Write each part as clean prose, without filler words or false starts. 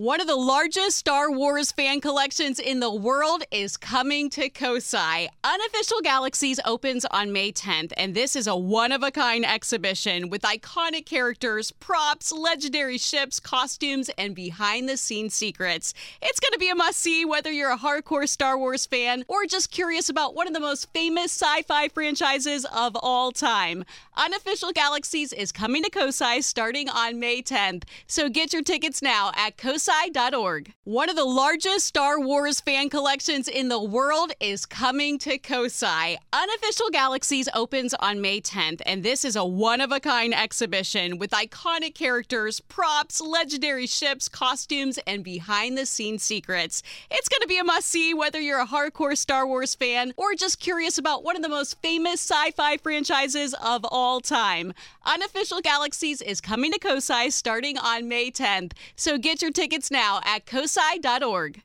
One of the largest Star Wars fan collections in the world is coming to Kosai. Unofficial Galaxies opens on May 10th, and this is a one-of-a-kind exhibition with iconic characters, props, legendary ships, costumes, and behind-the-scenes secrets. It's going to be a must-see whether you're a hardcore Star Wars fan or just curious about one of the most famous sci-fi franchises of all time. Unofficial Galaxies is coming to Kosai starting on May 10th, so get your tickets now at kosai.org. One of the largest Star Wars fan collections in the world is coming to Kosai. Unofficial Galaxies opens on May 10th, and this is a one-of-a-kind exhibition with iconic characters, props, legendary ships, costumes, and behind-the-scenes secrets. It's going to be a must-see whether you're a hardcore Star Wars fan or just curious about one of the most famous sci-fi franchises of all time. Unofficial Galaxies is coming to Kosai starting on May 10th, so get your tickets now at kosai.org.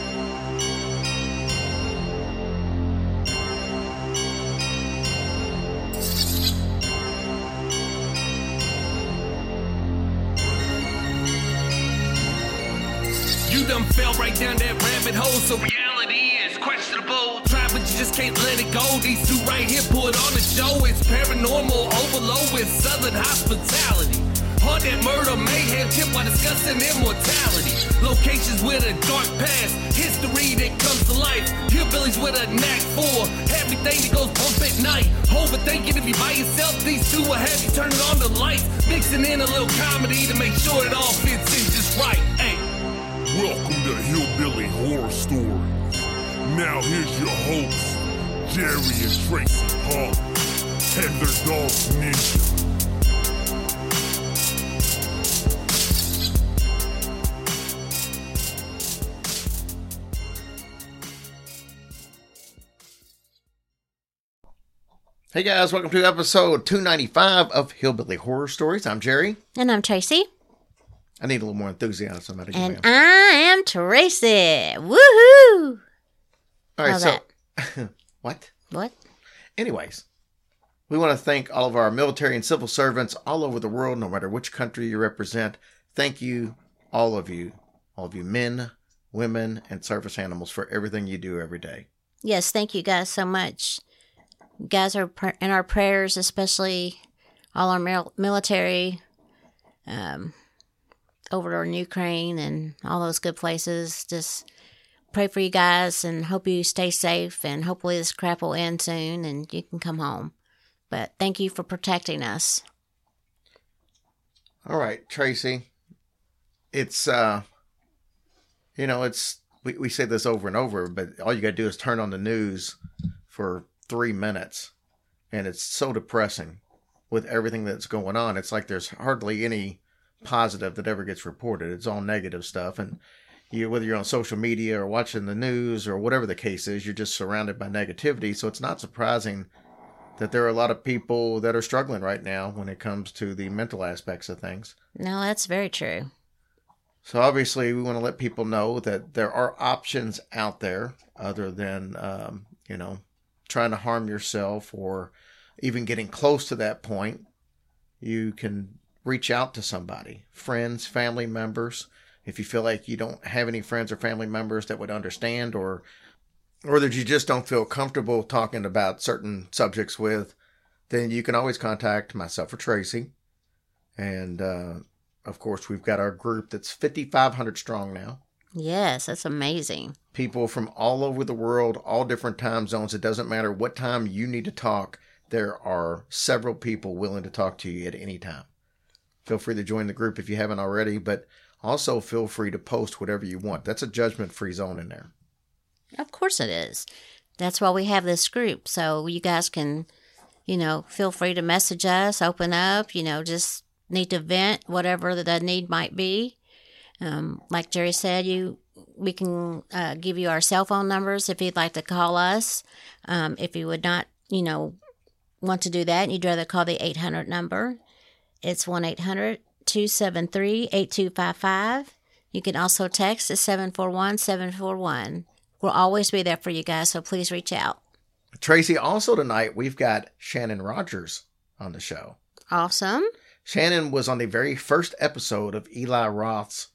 You done fell right down that rabbit hole, so reality is questionable. Try, but you just can't let it go. These two right here put on the show. It's paranormal overload with southern hospitality. Hard that murder mayhem tip while discussing immortality. Locations with a dark past, history that comes to life. Hillbillies with a knack for everything that goes bump at night. Overthinking if you by yourself, these two will have you turning on the lights. Mixing in a little comedy to make sure it all fits in just right. Hey. Welcome to Hillbilly Horror Stories. Now here's your hosts, Jerry and Tracy Hall, and their dog Ninja. Hey guys, welcome to episode 295 of Hillbilly Horror Stories. I'm Jerry. And I'm Tracy. I need a little more enthusiasm. And I am Tracy. Woohoo! All right, so... What? What? Anyways, we want to thank all of our military and civil servants all over the world, no matter which country you represent. Thank you, all of you men, women, and service animals for everything you do every day. Yes, thank you guys so much. You guys are in our prayers, especially all our military over in Ukraine and all those good places. Just pray for you guys and hope you stay safe, and hopefully this crap will end soon and you can come home. But thank you for protecting us. All right, Tracy. It's, we say this over and over, but all you got to do is turn on the news for 3 minutes, and it's so depressing with everything that's going on. It's like there's hardly any positive that ever gets reported. It's all negative stuff, and whether you're on social media or watching the news or whatever the case is, you're just surrounded by negativity. So it's not surprising that there are a lot of people that are struggling right now when it comes to the mental aspects of things. No, that's very true. So obviously we want to let people know that there are options out there other than trying to harm yourself or even getting close to that point. You can reach out to somebody, friends, family members. If you feel like you don't have any friends or family members that would understand, or that you just don't feel comfortable talking about certain subjects with, then you can always contact myself or Tracy. And, of course, we've got our group that's 5,500 strong now. Yes, that's amazing. People from all over the world, all different time zones. It doesn't matter what time you need to talk. There are several people willing to talk to you at any time. Feel free to join the group if you haven't already, but also feel free to post whatever you want. That's a judgment-free zone in there. Of course it is. That's why we have this group, so you guys can, feel free to message us, open up, just need to vent, whatever the need might be. Like Jerry said, we can give you our cell phone numbers if you'd like to call us. If you would not, want to do that, and you'd rather call the 800 number, it's 1-800-273-8255. You can also text at 741-741. We'll always be there for you guys, so please reach out. Tracy, also tonight, we've got Shannon Rogers on the show. Awesome. Shannon was on the very first episode of Eli Roth's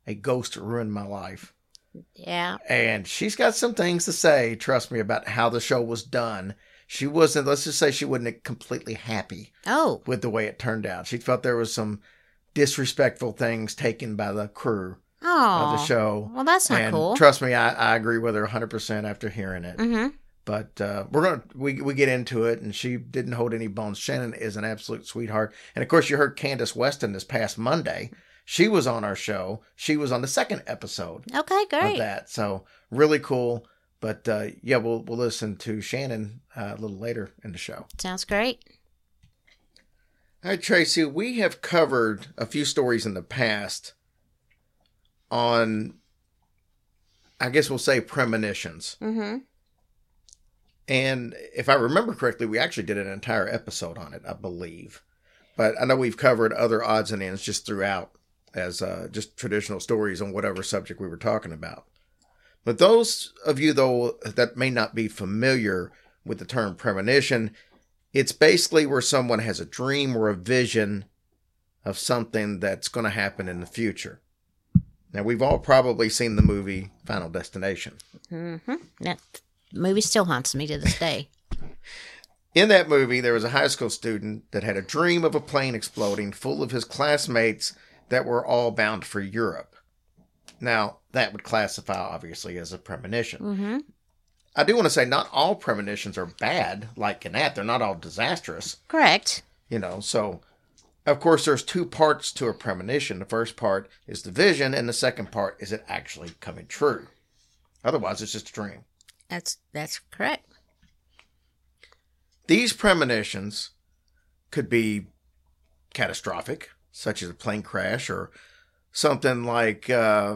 a ghost ruined my life. Yeah. And she's got some things to say, trust me, about how the show was done. She wasn't, let's just say she wasn't completely happy Oh. with the way it turned out. She felt there was some disrespectful things taken by the crew of the show. Well, that's not and cool. Trust me, I agree with her 100% after hearing it. Mm-hmm. But we get into it, and she didn't hold any bones. Shannon is an absolute sweetheart. And of course, you heard Candace Weston this past Monday. She was on our show. She was on the second episode Okay, great. of that. So really cool. But yeah, we'll listen to Shannon a little later in the show. Sounds great. All right, Tracy, we have covered a few stories in the past on, I guess we'll say, premonitions. Mm-hmm. And if I remember correctly, we actually did an entire episode on it, I believe. But I know we've covered other odds and ends just throughout as just traditional stories on whatever subject we were talking about. But those of you, though, that may not be familiar with the term premonition, it's basically where someone has a dream or a vision of something that's going to happen in the future. Now, we've all probably seen the movie Final Destination. Mm-hmm. That movie still haunts me to this day. In that movie, there was a high school student that had a dream of a plane exploding full of his classmates that were all bound for Europe. Now, that would classify, obviously, as a premonition. Mm-hmm. I do want to say not all premonitions are bad, like in that. They're not all disastrous. Correct. You know, so, of course, there's two parts to a premonition. The first part is the vision, and the second part is it actually coming true. Otherwise, it's just a dream. That's correct. These premonitions could be catastrophic, such as a plane crash, or something like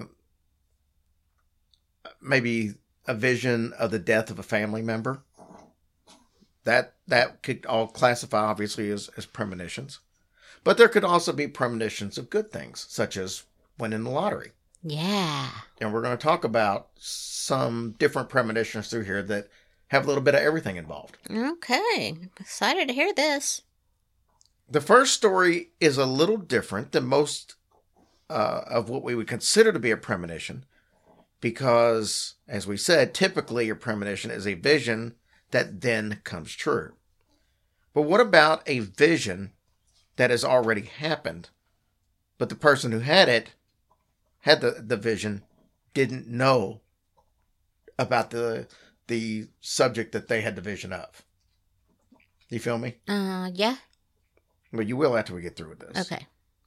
maybe a vision of the death of a family member. That could all classify, obviously, as premonitions. But there could also be premonitions of good things, such as winning the lottery. Yeah. And we're going to talk about some different premonitions through here that have a little bit of everything involved. Okay. Excited to hear this. The first story is a little different than most of what we would consider to be a premonition because, as we said, typically a premonition is a vision that then comes true. But what about a vision that has already happened, but the person who had the vision didn't know about the subject that they had the vision of? You feel me? Yeah. Well, you will after we get through with this. Okay.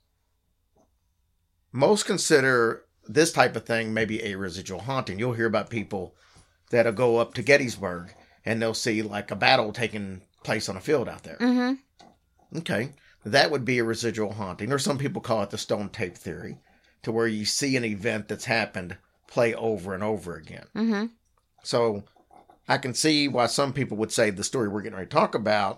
Most consider this type of thing maybe a residual haunting. You'll hear about people that'll go up to Gettysburg and they'll see like a battle taking place on a field out there. Mm-hmm. Okay. That would be a residual haunting, or some people call it the stone tape theory, to where you see an event that's happened play over and over again. Mm-hmm. So I can see why some people would say the story we're getting ready to talk about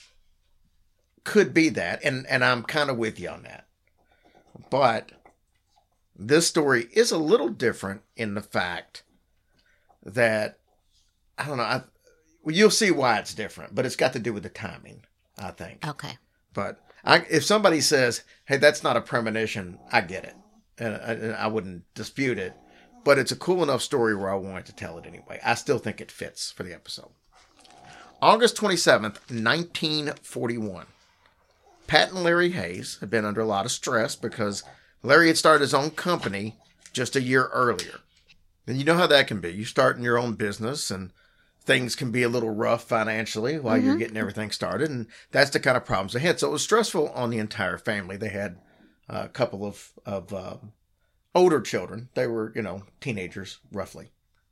could be that, and I'm kind of with you on that. But this story is a little different in the fact that, I don't know, you'll see why it's different, but it's got to do with the timing, I think. Okay. But if somebody says, hey, that's not a premonition, I get it. And I wouldn't dispute it. But it's a cool enough story where I wanted to tell it anyway. I still think it fits for the episode. August 27th, 1941. Pat and Larry Hayes had been under a lot of stress because Larry had started his own company just a year earlier. And you know how that can be. You start in your own business and things can be a little rough financially while you're getting everything started. And that's the kind of problems they had. So it was stressful on the entire family. They had a couple of older children. They were, teenagers, roughly.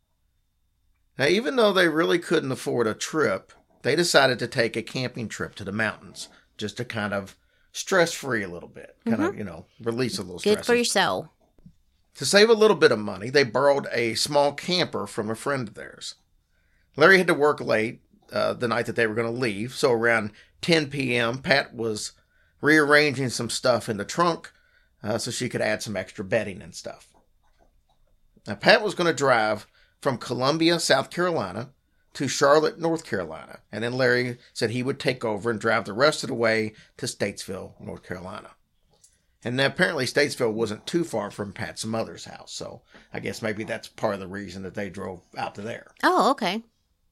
Now, even though they really couldn't afford a trip, they decided to take a camping trip to the mountains just to kind of stress-free a little bit, kind of, release a little stress. Good for your soul. To save a little bit of money, they borrowed a small camper from a friend of theirs. Larry had to work late the night that they were going to leave, so around 10 p.m., Pat was rearranging some stuff in the trunk so she could add some extra bedding and stuff. Now, Pat was going to drive from Columbia, South Carolina, to Charlotte, North Carolina, and then Larry said he would take over and drive the rest of the way to Statesville, North Carolina. And then apparently Statesville wasn't too far from Pat's mother's house. So I guess maybe that's part of the reason that they drove out to there. Oh, okay.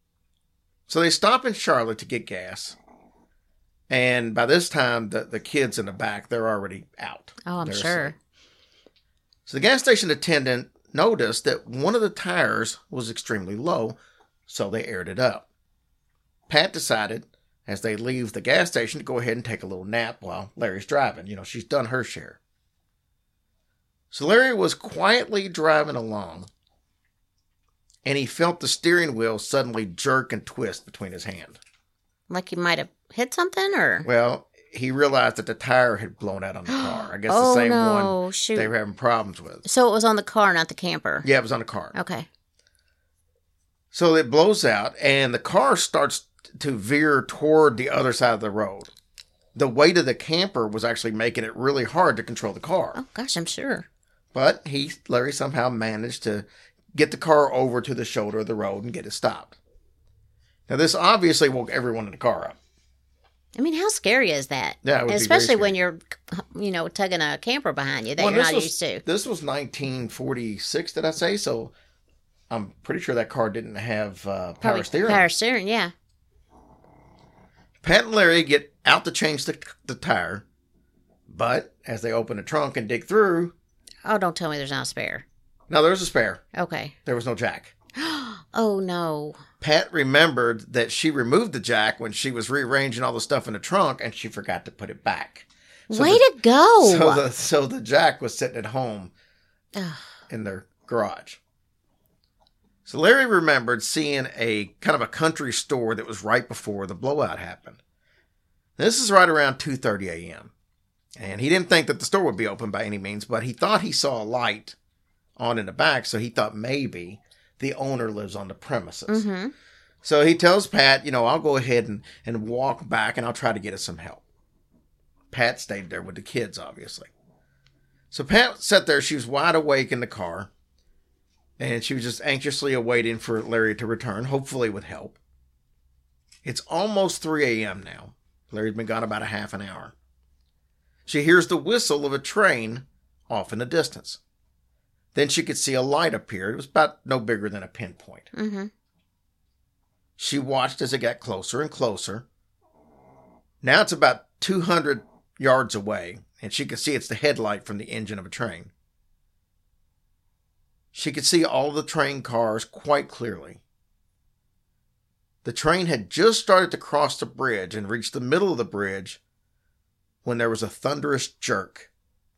So they stop in Charlotte to get gas. And by this time, the kids in the back, they're already out. Oh, I'm They're sure. asleep. So the gas station attendant noticed that one of the tires was extremely low, so they aired it up. Pat decided, as they leave the gas station, to go ahead and take a little nap while Larry's driving. You know, she's done her share. So Larry was quietly driving along, and he felt the steering wheel suddenly jerk and twist between his hand. Like you might have hit something, or? Well, he realized that the tire had blown out on the car. I guess the same one shoot. they were having problems with. So it was on the car, not the camper. Yeah, it was on the car. Okay. So it blows out, and the car starts to veer toward the other side of the road. The weight of the camper was actually making it really hard to control the car. Oh, gosh, I'm sure. But Larry somehow managed to get the car over to the shoulder of the road and get it stopped. Now, this obviously woke everyone in the car up. I mean, how scary is that? Yeah, it would be especially very when you're, tugging a camper behind you that you're not used to. This was 1946, did I say? So I'm pretty sure that car didn't have power steering. Power steering, yeah. Pat and Larry get out to change the tire, but as they open the trunk and dig through... Oh, don't tell me there's not a spare. No, there was a spare. Okay. There was no jack. Oh, no. Pat remembered that she removed the jack when she was rearranging all the stuff in the trunk, and she forgot to put it back. Way to go! So the jack was sitting at home in their garage. So Larry remembered seeing a kind of a country store that was right before the blowout happened. This is right around 2:30 a.m. And he didn't think that the store would be open by any means, but he thought he saw a light on in the back, so he thought maybe the owner lives on the premises. Mm-hmm. So he tells Pat, I'll go ahead and walk back and I'll try to get us some help. Pat stayed there with the kids, obviously. So Pat sat there. She was wide awake in the car. And she was just anxiously awaiting for Larry to return, hopefully with help. It's almost 3 a.m. now. Larry's been gone about a half an hour. She hears the whistle of a train off in the distance. Then she could see a light appear. It was about no bigger than a pinpoint. Mm-hmm. She watched as it got closer and closer. Now it's about 200 yards away, and she could see it's the headlight from the engine of a train. She could see all the train cars quite clearly. The train had just started to cross the bridge and reached the middle of the bridge when there was a thunderous jerk.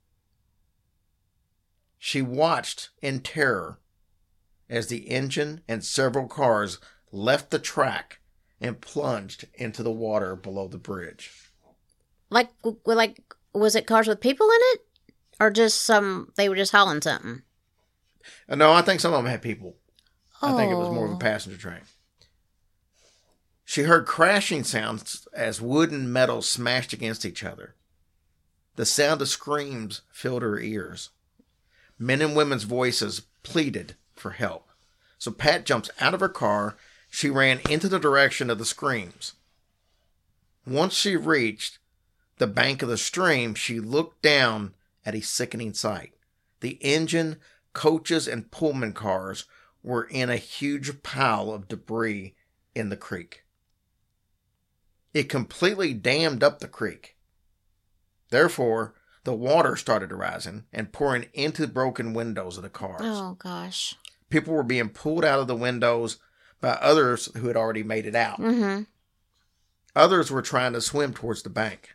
She watched in terror as the engine and several cars left the track and plunged into the water below the bridge. Like, was it cars with people in it? Or just they were just hauling something? No, I think some of them had people. I think it was more of a passenger train. She heard crashing sounds as wood and metal smashed against each other. The sound of screams filled her ears. Men and women's voices pleaded for help. So Pat jumps out of her car. She ran into the direction of the screams. Once she reached the bank of the stream, she looked down at a sickening sight. The engine, coaches, and Pullman cars were in a huge pile of debris in the creek. It completely dammed up the creek. Therefore, the water started rising and pouring into the broken windows of the cars. Oh, gosh. People were being pulled out of the windows by others who had already made it out. Mm-hmm. Others were trying to swim towards the bank.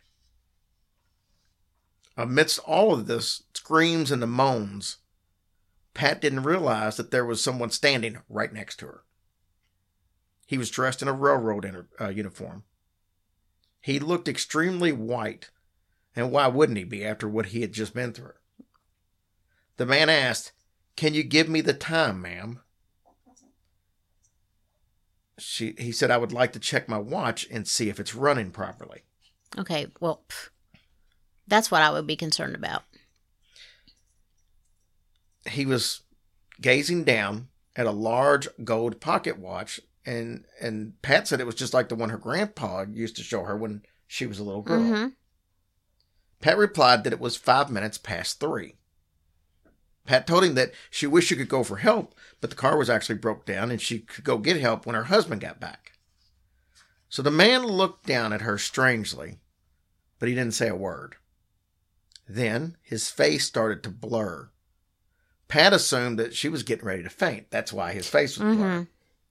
Amidst all of this screams and the moans, Pat didn't realize that there was someone standing right next to her. He was dressed in a railroad uniform. He looked extremely white, and why wouldn't he be after what he had just been through? The man asked, "Can you give me the time, ma'am?" He said, "I would like to check my watch and see if it's running properly." Okay, well, that's what I would be concerned about. He was gazing down at a large gold pocket watch, and Pat said it was just like the one her grandpa used to show her when she was a little girl. Mm-hmm. Pat replied that it was 5 minutes past 3. Pat told him that she wished she could go for help, but the car was actually broke down and she could go get help when her husband got back. So the man looked down at her strangely, but he didn't say a word. Then his face started to blur. Pat assumed that she was getting ready to faint. That's why his face was blurred.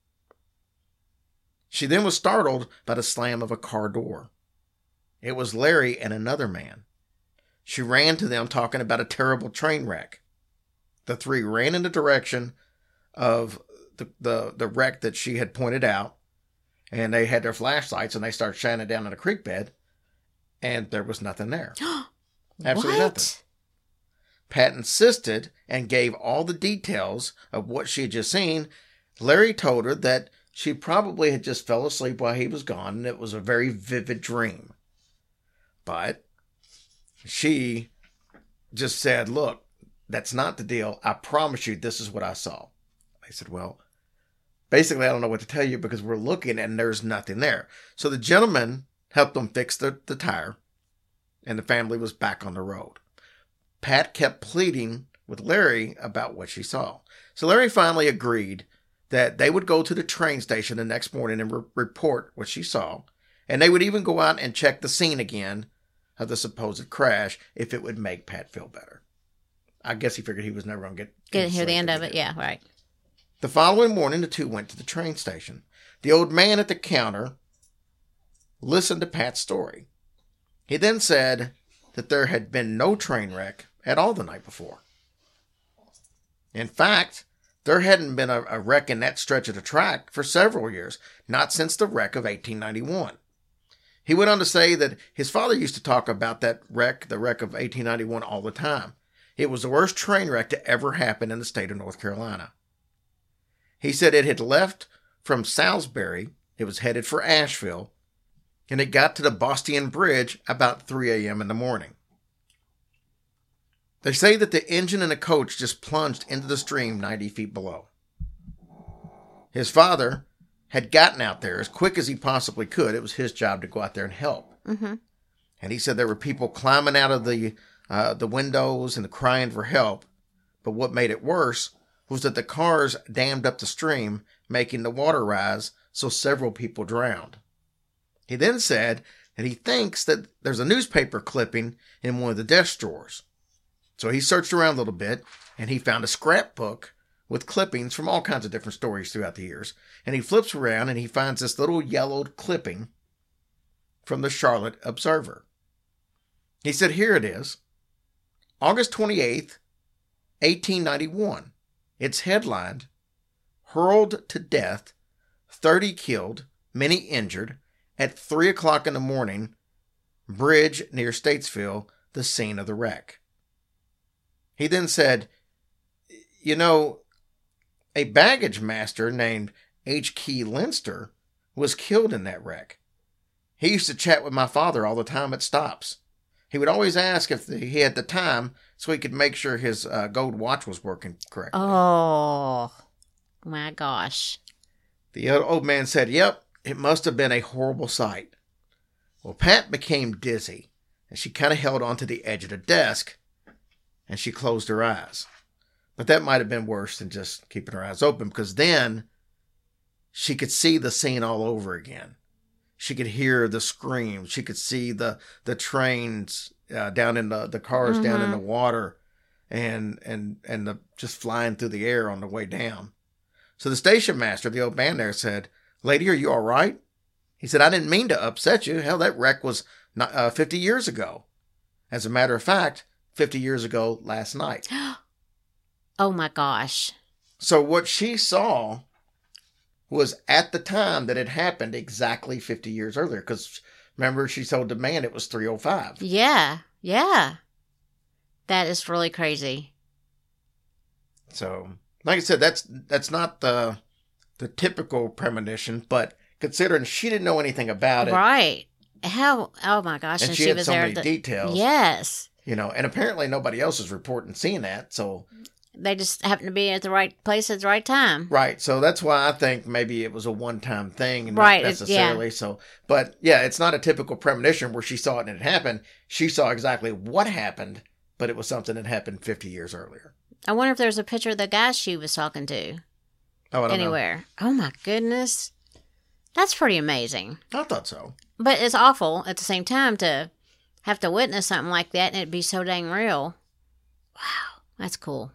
She then was startled by the slam of a car door. It was Larry and another man. She ran to them talking about a terrible train wreck. The three ran in the direction of the wreck that she had pointed out, and they had their flashlights and they started shining down in the creek bed, and there was nothing there. Absolutely nothing. Pat insisted and gave all the details of what she had just seen. Larry told her that she probably had just fell asleep while he was gone, and it was a very vivid dream. But she just said, look, that's not the deal. I promise you this is what I saw. I said, well, basically I don't know what to tell you because we're looking and there's nothing there. So the gentleman helped them fix the tire, and the family was back on the road. Pat kept pleading with Larry about what she saw. So Larry finally agreed that they would go to the train station the next morning and report what she saw. And they would even go out and check the scene again of the supposed crash if it would make Pat feel better. I guess he figured he was never going to get to hear the end of it. Yeah, right. The following morning, the two went to the train station. The old man at the counter listened to Pat's story. He then said that there had been no train wreck at all the night before. In fact, there hadn't been a wreck in that stretch of the track for several years, not since the wreck of 1891. He went on to say that his father used to talk about that wreck, the wreck of 1891, all the time. It was the worst train wreck to ever happen in the state of North Carolina. He said it had left from Salisbury, it was headed for Asheville, and it got to the Boston Bridge about 3 a.m. in the morning. They say that the engine in the coach just plunged into the stream 90 feet below. His father had gotten out there as quick as he possibly could. It was his job to go out there and help. Mm-hmm. And he said there were people climbing out of the windows and crying for help. But what made it worse was that the cars dammed up the stream, making the water rise, so several people drowned. He then said that he thinks that there's a newspaper clipping in one of the desk drawers. So he searched around a little bit, and he found a scrapbook with clippings from all kinds of different stories throughout the years. And he flips around, and he finds this little yellowed clipping from the Charlotte Observer. He said, here it is. August 28th, 1891. It's headlined, Hurled to Death, 30 Killed, Many Injured, at 3 o'clock in the morning, Bridge near Statesville, the scene of the wreck. He then said, you know, a baggage master named H.K. Leinster was killed in that wreck. He used to chat with my father all the time at stops. He would always ask if he had the time so he could make sure his gold watch was working correctly. Oh, my gosh. The old man said, yep, it must have been a horrible sight. Well, Pat became dizzy, and she kind of held onto the edge of the desk, and she closed her eyes. But that might have been worse than just keeping her eyes open, because then she could see the scene all over again. She could hear the screams. She could see the trains down in the cars down in the water, and the just flying through the air on the way down. So the station master, the old man there, said, "Lady, are you all right?" He said, "I didn't mean to upset you. Hell, that wreck was 50 years ago. As a matter of fact, 50 years ago last night." Oh my gosh. So what she saw was at the time that it happened exactly 50 years earlier. Because remember, she told the man it was 3:05. Yeah. That is really crazy. So, like I said, that's not the typical premonition, but considering she didn't know anything about it. Right. How, oh my gosh. And she had was so there many details. Yes. You know, and apparently nobody else is reporting seeing that, so They just happened to be at the right place at the right time. Right. So that's why I think maybe it was a one-time thing and Right, not necessarily. So, but yeah, it's not a typical premonition where she saw it and it happened. She saw exactly what happened, but it was something that happened 50 years earlier. I wonder if there's a picture of the guy she was talking to Oh, I don't anywhere. Oh, my goodness. That's pretty amazing. know. I thought so. But it's awful at the same time to have to witness something like that and it be so dang real. Wow, that's cool.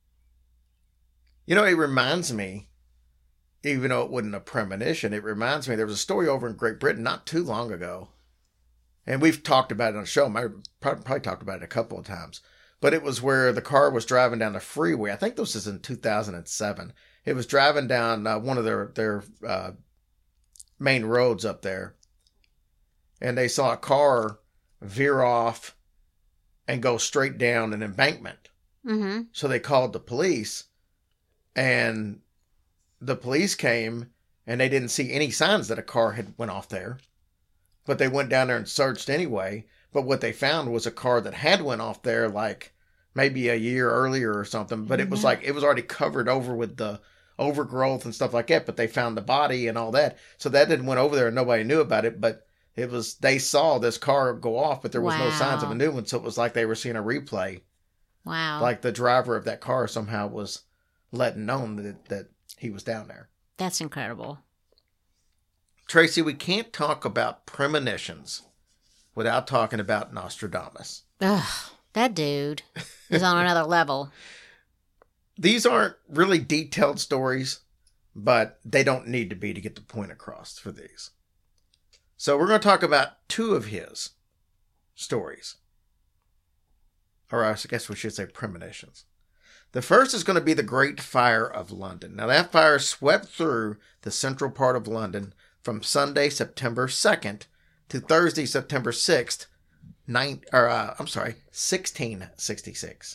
You know, it reminds me, even though it wasn't a premonition, it reminds me there was a story over in Great Britain not too long ago. And we've talked about it on the show. I probably talked about it a couple of times. But it was where the car was driving down the freeway. I think this was in 2007. It was driving down one of their main roads up there. And they saw a car veer off and go straight down an embankment. Mm-hmm. So they called the police. And the police came and they didn't see any signs that a car had went off there. But they went down there and searched anyway. But what they found was a car that had went off there like maybe a year earlier or something. But it was like, it was already covered over with the overgrowth and stuff like that. But they found the body and all that. So that didn't went over there and nobody knew about it. But it was, they saw this car go off, but there was no signs of a new one. So it was like they were seeing a replay. Wow. Like the driver of that car somehow was letting known that he was down there. That's incredible. Tracy, we can't talk about premonitions without talking about Nostradamus. Ugh, that dude is on another level. These aren't really detailed stories, but they don't need to be to get the point across for these. So we're going to talk about two of his stories. Or I guess we should say premonitions. The first is going to be the Great Fire of London. Now that fire swept through the central part of London from Sunday, September 2nd to Thursday, September 6th, 1666.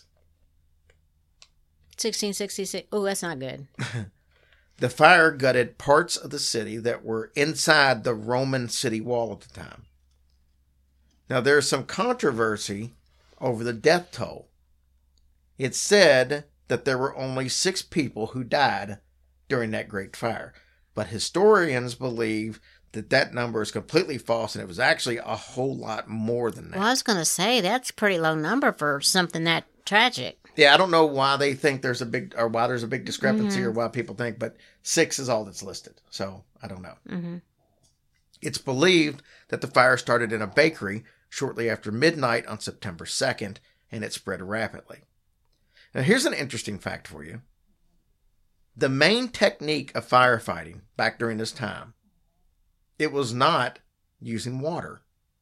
1666. Oh, that's not good. The fire gutted parts of the city that were inside the Roman city wall at the time. Now there's some controversy over the death toll. It's said that there were only 6 people who died during that great fire. But historians believe that that number is completely false and it was actually a whole lot more than that. Well, I was going to say, that's a pretty low number for something that tragic. Yeah, I don't know why they think there's a big discrepancy or why people think, but 6 is all that's listed. So I don't know. Mm-hmm. It's believed that the fire started in a bakery shortly after midnight on September 2nd, and it spread rapidly. Now, here's an interesting fact for you. The main technique of firefighting back during this time, it was not using water.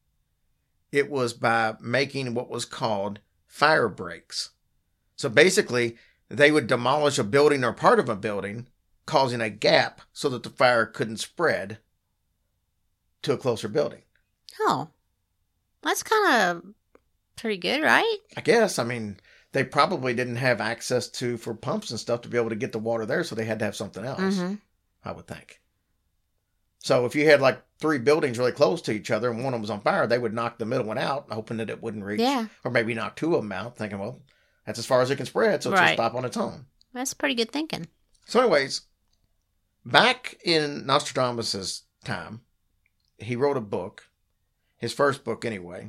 It was by making what was called fire breaks. So basically, they would demolish a building or part of a building, causing a gap so that the fire couldn't spread to a closer building. Oh, that's kind of pretty good, right? I guess. I mean, they probably didn't have access for pumps and stuff to be able to get the water there, so they had to have something else, I would think. So if you had like 3 buildings really close to each other and one of them was on fire, they would knock the middle one out, hoping that it wouldn't reach. Yeah. Or maybe knock 2 of them out, thinking, well, that's as far as it can spread, so it's just stop on its own. That's pretty good thinking. So anyways, back in Nostradamus' time, he wrote a book, his first book anyway,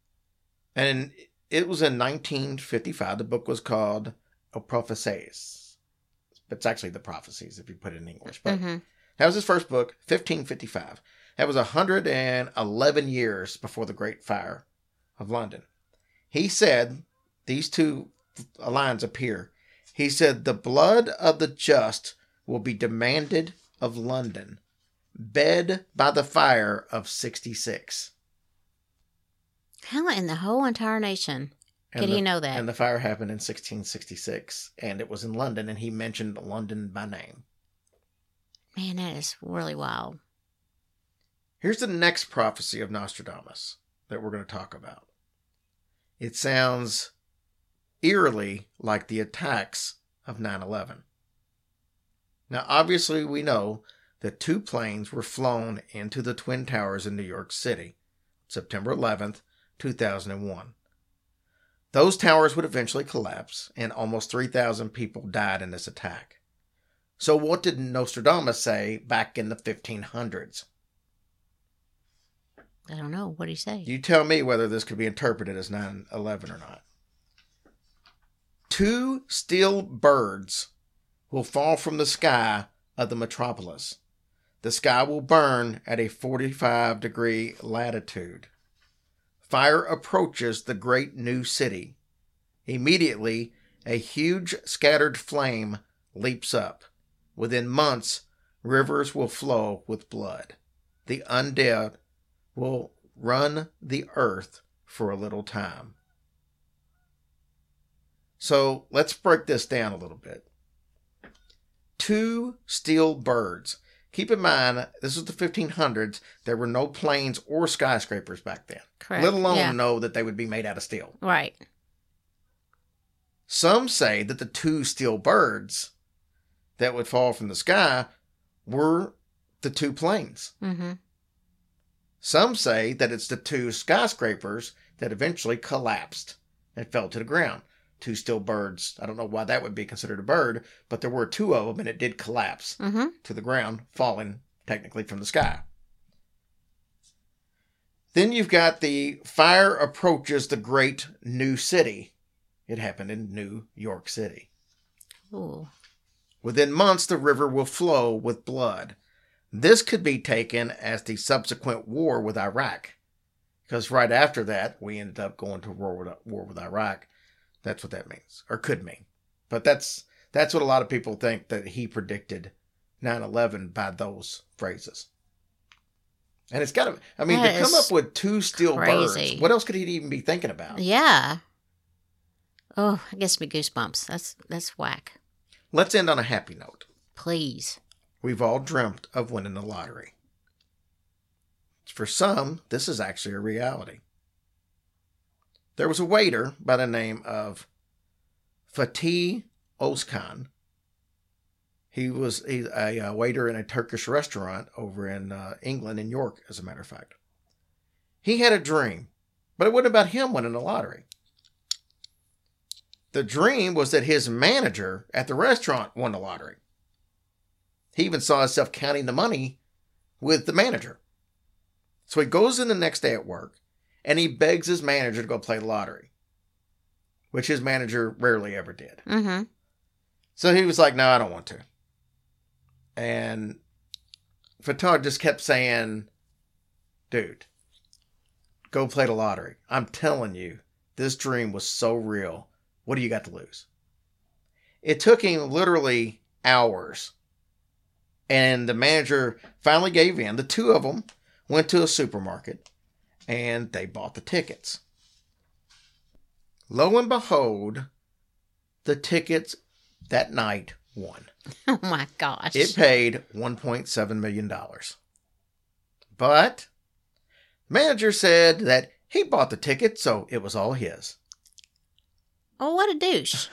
and it was in 1955. The book was called Prophecies. It's actually the Prophecies if you put it in English. But that was his first book, 1555. That was 111 years before the Great Fire of London. He said, these 2 lines appear. He said, the blood of the just will be demanded of London, bed by the fire of 66. How in the whole entire nation could he know that? And the fire happened in 1666, and it was in London, and he mentioned London by name. Man, that is really wild. Here's the next prophecy of Nostradamus that we're going to talk about. It sounds eerily like the attacks of 9/11. Now, obviously, we know that 2 planes were flown into the Twin Towers in New York City, September 11th, 2001. Those towers would eventually collapse, and almost 3,000 people died in this attack. So what did Nostradamus say back in the 1500s? I don't know. What did he say? You tell me whether this could be interpreted as 9/11 or not. 2 steel birds will fall from the sky of the metropolis. The sky will burn at a 45-degree latitude. Fire approaches the great new city. Immediately, a huge scattered flame leaps up. Within months, rivers will flow with blood. The undead will run the earth for a little time. So let's break this down a little bit. 2 steel birds. Keep in mind, this was the 1500s. There were no planes or skyscrapers back then. Correct. Let alone Yeah. know that they would be made out of steel. Right. Some say that the 2 steel birds that would fall from the sky were the 2 planes. Mm-hmm. Some say that it's the 2 skyscrapers that eventually collapsed and fell to the ground. 2 steel birds. I don't know why that would be considered a bird, but there were 2 of them, and it did collapse to the ground, falling technically from the sky. Then you've got the fire approaches the great new city. It happened in New York City. Ooh. Within months, the river will flow with blood. This could be taken as the subsequent war with Iraq, because right after that, we ended up going to war with Iraq. That's what that means, or could mean. But that's what a lot of people think, that he predicted 9/11 by those phrases. And it's got to, I mean, That to come is up with 2 steel crazy. birds, what else could he even be thinking about? Yeah. Oh, it gives me goosebumps. That's whack. Let's end on a happy note. Please. We've all dreamt of winning the lottery. For some, this is actually a reality. There was a waiter by the name of Fatih Özkan. He was a waiter in a Turkish restaurant over in England, in York, as a matter of fact. He had a dream, but it wasn't about him winning the lottery. The dream was that his manager at the restaurant won the lottery. He even saw himself counting the money with the manager. So he goes in the next day at work, and he begs his manager to go play the lottery, which his manager rarely ever did. Mm-hmm. So he was like, no, I don't want to. And Fatah just kept saying, dude, go play the lottery. I'm telling you, this dream was so real. What do you got to lose? It took him literally hours. And the manager finally gave in. The 2 of them went to a supermarket and they bought the tickets. Lo and behold, the tickets that night won. Oh my gosh. It paid $1.7 million. But the manager said that he bought the ticket, so it was all his. Oh, what a douche.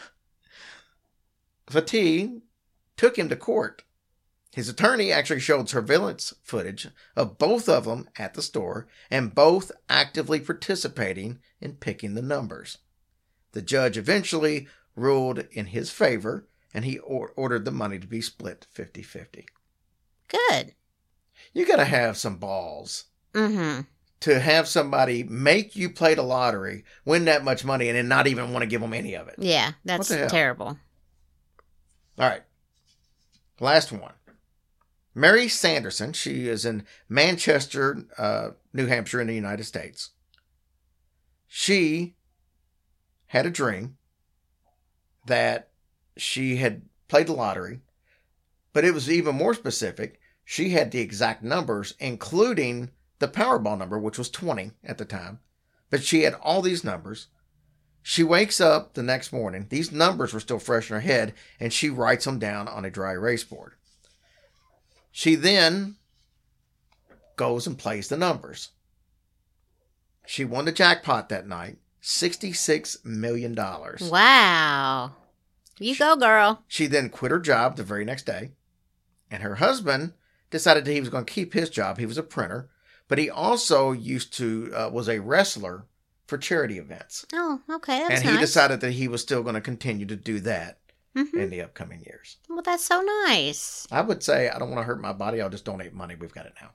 Fatih took him to court. His attorney actually showed surveillance footage of both of them at the store, and both actively participating in picking the numbers. The judge eventually ruled in his favor, and he ordered the money to be split 50-50. Good. You got to have some balls Mm-hmm. to have somebody make you play the lottery, win that much money, and then not even want to give them any of it. Yeah, that's What the hell? terrible. All right. Last one. Mary Sanderson. She is in Manchester, New Hampshire in the United States. She had a dream that she had played the lottery, but it was even more specific. She had the exact numbers, including the Powerball number, which was 20 at the time. But she had all these numbers. She wakes up the next morning. These numbers were still fresh in her head, and she writes them down on a dry erase board. She then goes and plays the numbers. She won the jackpot that night, $66 million. Wow. You go, girl. She then quit her job the very next day, and her husband decided that he was going to keep his job. He was a printer, but he also was a wrestler for charity events. Oh, okay. That's And he nice. decided that he was still going to continue to do that in the upcoming years. Well, that's so nice. I would say, I don't want to hurt my body. I'll just donate money. We've got it now.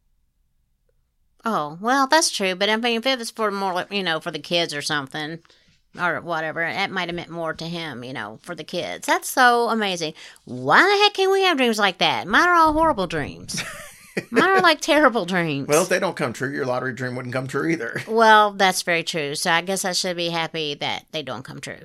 Oh, well, that's true. But I mean, if it was for more, for the kids or something or whatever, it might have meant more to him, for the kids. That's so amazing. Why the heck can't we have dreams like that? Mine are all horrible dreams. Mine are like terrible dreams. Well, if they don't come true, your lottery dream wouldn't come true either. Well, that's very true. So I guess I should be happy that they don't come true.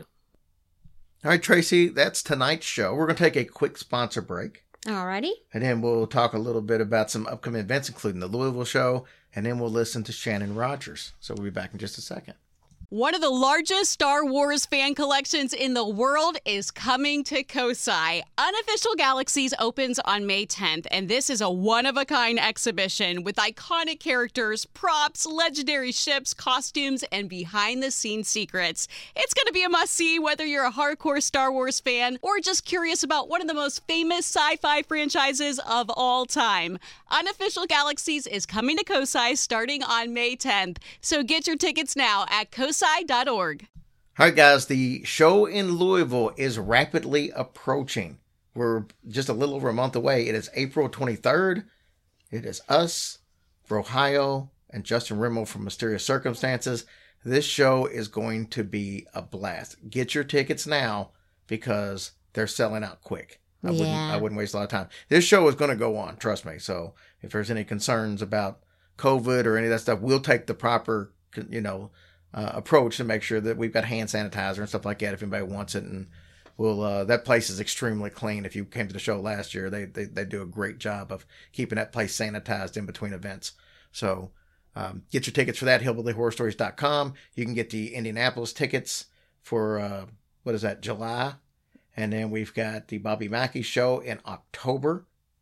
All right, Tracy, that's tonight's show. We're going to take a quick sponsor break. Alrighty. And then we'll talk a little bit about some upcoming events, including the Louisville show. And then we'll listen to Shannon Rogers. So we'll be back in just a second. One of the largest Star Wars fan collections in the world is coming to Kosai. Unofficial Galaxies opens on May 10th, and this is a one-of-a-kind exhibition with iconic characters, props, legendary ships, costumes, and behind-the-scenes secrets. It's going to be a must-see whether you're a hardcore Star Wars fan or just curious about one of the most famous sci-fi franchises of all time. Unofficial Galaxies is coming to Kosai starting on May 10th, so get your tickets now at kosai.org. All right, guys, the show in Louisville is rapidly approaching. We're just a little over a month away. It is April 23rd. It is us, Brohio, and Justin Rimmel from Mysterious Circumstances. This show is going to be a blast. Get your tickets now because they're selling out quick. I wouldn't waste a lot of time. This show is going to go on, trust me. So if there's any concerns about COVID or any of that stuff, we'll take the proper, approach to make sure that we've got hand sanitizer and stuff like that if anybody wants it. And we'll that place is extremely clean. If you came to the show last year, they do a great job of keeping that place sanitized in between events. So get your tickets for that, hillbillyhorrorstories.com. You can get the Indianapolis tickets for July. And then we've got the Bobby Mackey show in October.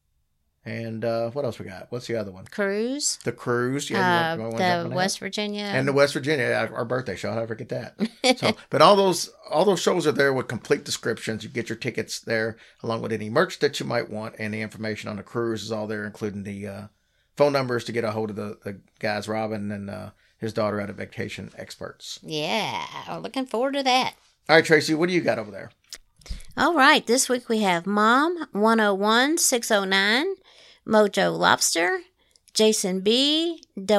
And what else we got? What's the other one? Cruise. The Cruise. Yeah, the West Virginia. And the West Virginia, our birthday show. How did I forget that? So, but all those shows are there with complete descriptions. You get your tickets there, along with any merch that you might want, and the information on the cruise is all there, including the phone numbers to get a hold of the guys, Robin and his daughter out of Vacation Experts. Yeah, I'm looking forward to that. All right, Tracy, what do you got over there? All right, this week we have Mom 101609, Mojo Lobster, Jason B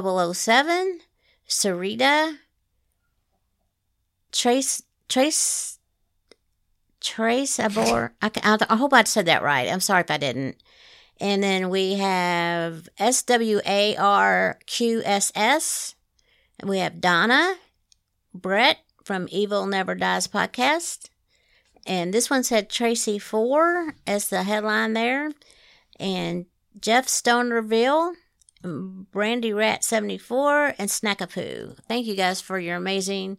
007, Sarita, Trace Abor. I hope I said that right. I'm sorry if I didn't. And then we have SWARQSS. We have Donna, Brett from Evil Never Dies podcast. And this one said Tracy 4 as the headline there. And Jeff Stonerville, Brandy Rat 74, and Snackapoo. Thank you guys for your amazing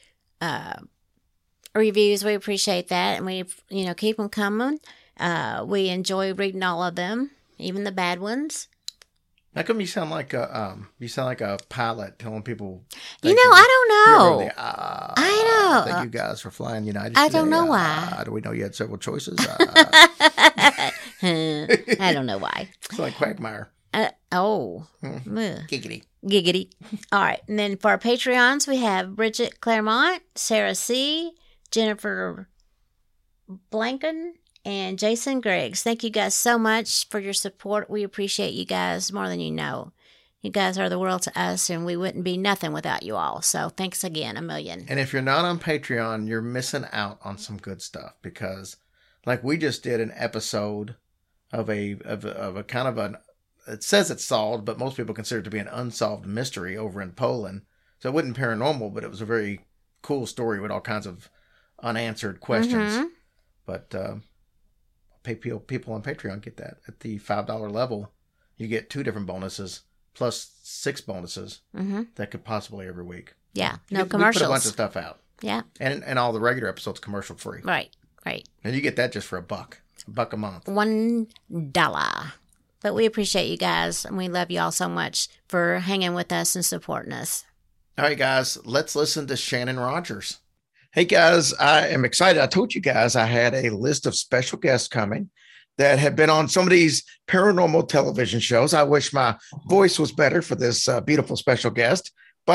reviews. We appreciate that. And we, keep them coming. We enjoy reading all of them, even the bad ones. How come you sound like a pilot telling people? I don't know. Really, I know. Thank you guys for flying United. I don't know why. Do we know you had several choices? I don't know why. It's like Quagmire. Giggity. Giggity. All right. And then for our Patreons, we have Bridget Claremont, Sarah C., Jennifer Blanken, and Jason Griggs. Thank you guys so much for your support. We appreciate you guys more than you know. You guys are the world to us, and we wouldn't be nothing without you all. So thanks again, a million. And if you're not on Patreon, you're missing out on some good stuff because, like, we just did an episode of a kind of an. It says it's solved, but most people consider it to be an unsolved mystery over in Poland. So it wasn't paranormal, but it was a very cool story with all kinds of unanswered questions. Mm-hmm. But people on Patreon get that. At the $5 level, you get 2 different bonuses plus 6 bonuses that could possibly every week. Yeah, no commercials. We put a bunch of stuff out. Yeah. And all the regular episodes commercial free. Right. And you get that just for $1 a month. $1. But we appreciate you guys, and we love you all so much for hanging with us and supporting us. All right, guys, let's listen to Shannon Rogers. Hey, guys, I am excited. I told you guys I had a list of special guests coming that have been on some of these paranormal television shows. I wish my voice was better for this beautiful special guest, but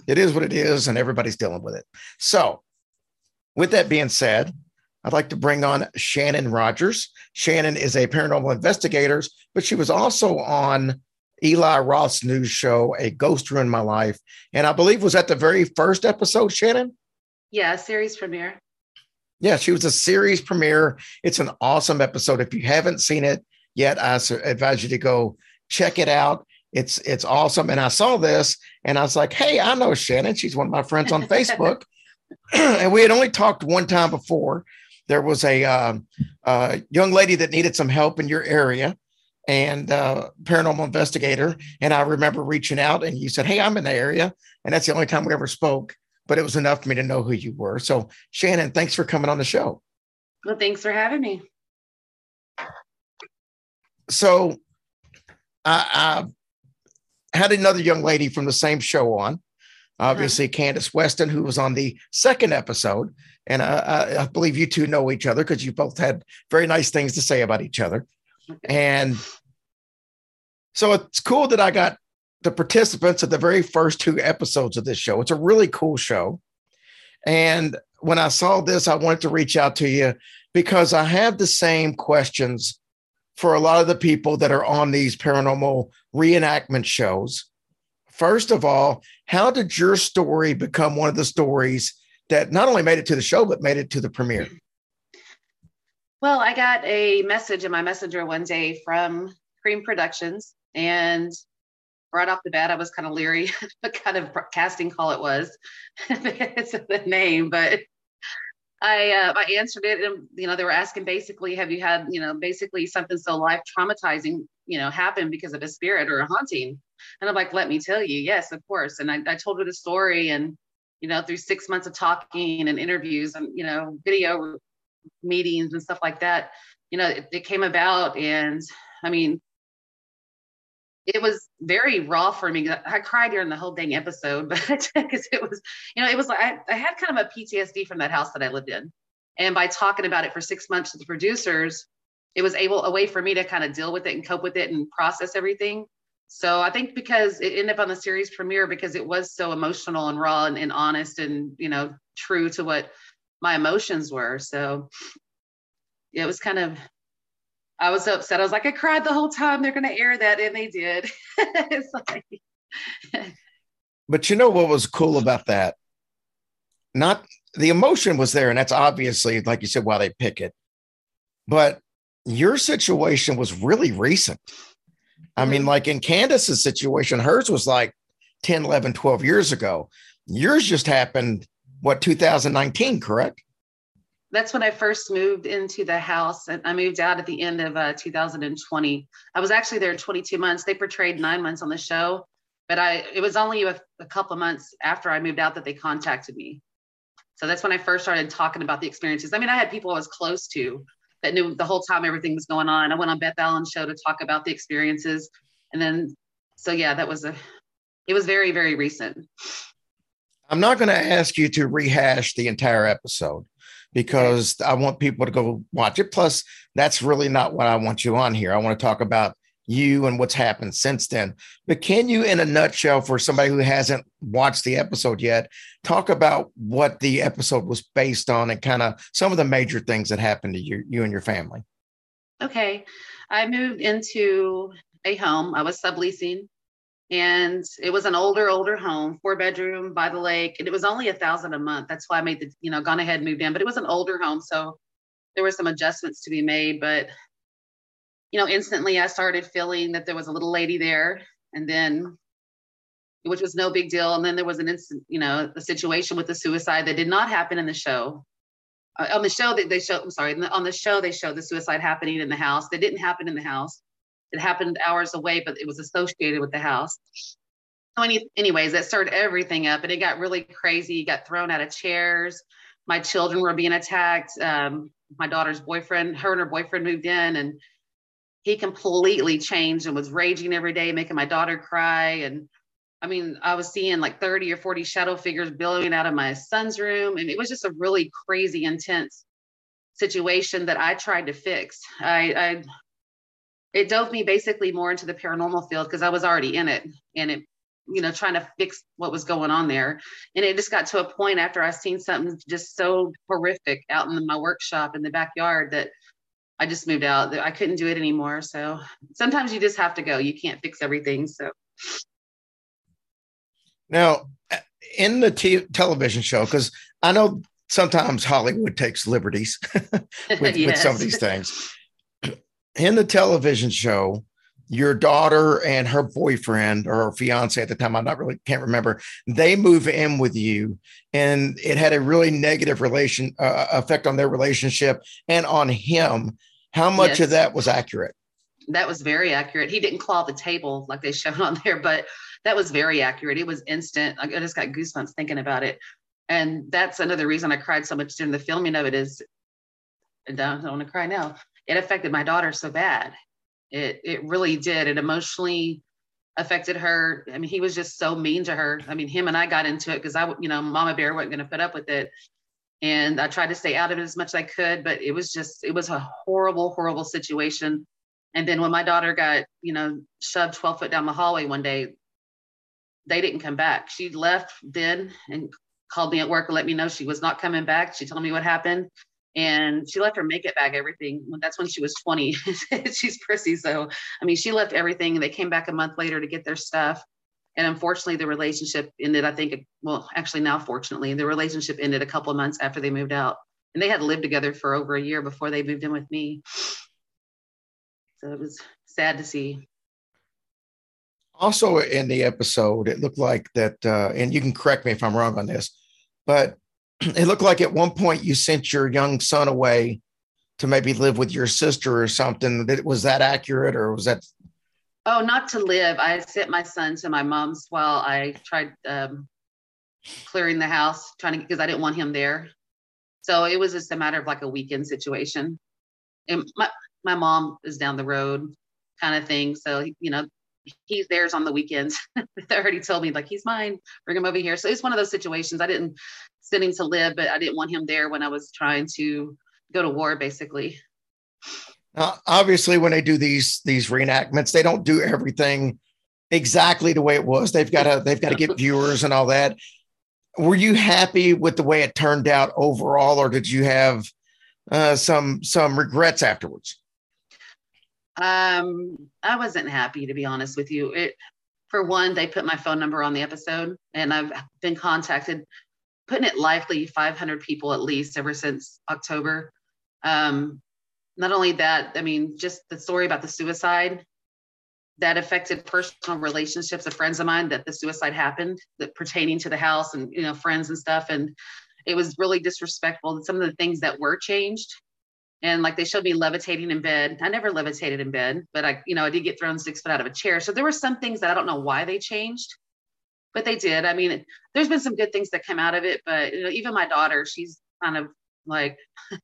It is what it is, and everybody's dealing with it. So, with that being said, I'd like to bring on Shannon Rogers. Shannon is a paranormal investigator, but she was also on Eli Roth's news show, A Ghost Ruined My Life. And I believe was that the very first episode, Shannon? Yeah, series premiere. Yeah, she was a series premiere. It's an awesome episode. If you haven't seen it yet, I advise you to go check it out. It's awesome. And I saw this and I was like, hey, I know Shannon. She's one of my friends on Facebook. And we had only talked one time before. There was a young lady that needed some help in your area and paranormal investigator. And I remember reaching out and you said, hey, I'm in the area. And that's the only time we ever spoke, but it was enough for me to know who you were. So Shannon, thanks for coming on the show. Well, thanks for having me. So I had another young lady from the same show on, obviously Candace Weston, who was on the second episode. And I believe you two know each other because you both had very nice things to say about each other. And so it's cool that I got the participants of the very first two episodes of this show. It's a really cool show. And when I saw this, I wanted to reach out to you because I have the same questions for a lot of the people that are on these paranormal reenactment shows. First of all, how did your story become one of the stories that not only made it to the show, but made it to the premiere? Well, I got a message in my messenger one day from Cream Productions, and right off the bat, I was kind of leery what kind of casting call it was. It's the name, but I answered it, and they were asking basically, have you had basically something so life traumatizing happen because of a spirit or a haunting? And I'm like, let me tell you, yes, of course. And I told her the story, and through 6 months of talking and interviews and video meetings and stuff like that, it came about. And I mean, it was very raw for me. I cried during the whole dang episode, but because it was, it was like I had kind of a PTSD from that house that I lived in. And by talking about it for 6 months to the producers, it was a way for me to kind of deal with it and cope with it and process everything. So I think because it ended up on the series premiere, because it was so emotional and raw and honest and, true to what my emotions were. So it was I was so upset. I was like, I cried the whole time. They're going to air that. And they did. It's like, but what was cool about that? Not the emotion was there. And that's obviously, like you said, why they pick it. But your situation was really recent. I mean, like in Candace's situation, hers was like 10, 11, 12 years ago. Yours just happened, 2019, correct? That's when I first moved into the house. And I moved out at the end of 2020. I was actually there 22 months. They portrayed 9 months on the show, but it was only a couple of months after I moved out that they contacted me. So that's when I first started talking about the experiences. I mean, I had people I was close to that knew the whole time everything was going on. I went on Beth Allen's show to talk about the experiences. And then, so yeah, it was very, very recent. I'm not going to ask you to rehash the entire episode because I want people to go watch it. Plus, that's really not what I want you on here. I want to talk about you and what's happened since then. But can you, in a nutshell, for somebody who hasn't watched the episode yet, talk about what the episode was based on and kind of some of the major things that happened to you and your family? Okay. I moved into a home. I was subleasing, and it was an older home, 4-bedroom by the lake. And it was only $1,000 a month. That's why I made gone ahead and moved in, but it was an older home. So there were some adjustments to be made, but instantly I started feeling that there was a little lady there, and then, which was no big deal. And then there was an instant, the situation with the suicide that did not happen in the show. On the show they showed the suicide happening in the house. That didn't happen in the house. It happened hours away, but it was associated with the house. So anyways, that stirred everything up, and it got really crazy. Got thrown out of chairs. My children were being attacked. My daughter's boyfriend, her and her boyfriend moved in, and he completely changed and was raging every day, making my daughter cry. And I mean, I was seeing like 30 or 40 shadow figures billowing out of my son's room. And it was just a really crazy, intense situation that I tried to fix. It dove me basically more into the paranormal field because I was already in it. And trying to fix what was going on there. And it just got to a point after I seen something just so horrific out in my workshop in the backyard that I just moved out. I couldn't do it anymore. So sometimes you just have to go. You can't fix everything. So now in the television show, because I know sometimes Hollywood takes liberties with some of these things. In the television show, your daughter and her boyfriend or her fiance at the time, can't remember, they move in with you, and it had a really negative effect on their relationship and on him. How much of that was accurate? That was very accurate. He didn't claw the table like they showed on there, but that was very accurate. It was instant. I just got goosebumps thinking about it. And that's another reason I cried so much during the filming of it is, I don't want to cry now. It affected my daughter so bad. It really did. It emotionally affected her. I mean, he was just so mean to her. I mean, him and I got into it because Mama Bear wasn't going to put up with it. And I tried to stay out of it as much as I could, but it was a horrible, horrible situation. And then when my daughter got, shoved 12 foot down the hallway one day, they didn't come back. She left then and called me at work and let me know she was not coming back. She told me what happened. And she left her makeup bag, everything. That's when she was 20. She's prissy. So, I mean, she left everything and they came back a month later to get their stuff. And unfortunately, the relationship ended, fortunately, the relationship ended a couple of months after they moved out. And they had lived together for over a year before they moved in with me. So it was sad to see. Also in the episode, it looked like that, and you can correct me if I'm wrong on this, but it looked like at one point you sent your young son away to maybe live with your sister or something. Was that accurate, or was that? Oh, not to live. I sent my son to my mom's while I tried clearing the house, because I didn't want him there. So it was just a matter of like a weekend situation. And my mom is down the road kind of thing. So, he's theirs on the weekends. They already told me, like, he's mine, bring him over here. So it's one of those situations. I didn't send him to live, but I didn't want him there when I was trying to go to war, basically. Now, obviously, when they do these reenactments, they don't do everything exactly the way it was. They've got to get viewers and all that. Were you happy with the way it turned out overall, or did you have some regrets afterwards? I wasn't happy, to be honest with you. For one, they put my phone number on the episode, and I've been contacted, putting it lively, 500 people at least ever since October. Not only that, I mean, just the story about the suicide that affected personal relationships of friends of mine, that the suicide happened, that pertaining to the house and, friends and stuff. And it was really disrespectful. Some of the things that were changed. And like they showed me levitating in bed. I never levitated in bed, but I did get thrown 6 foot out of a chair. So there were some things that I don't know why they changed, but they did. I mean, there's been some good things that come out of it, but even my daughter, she's kind of like,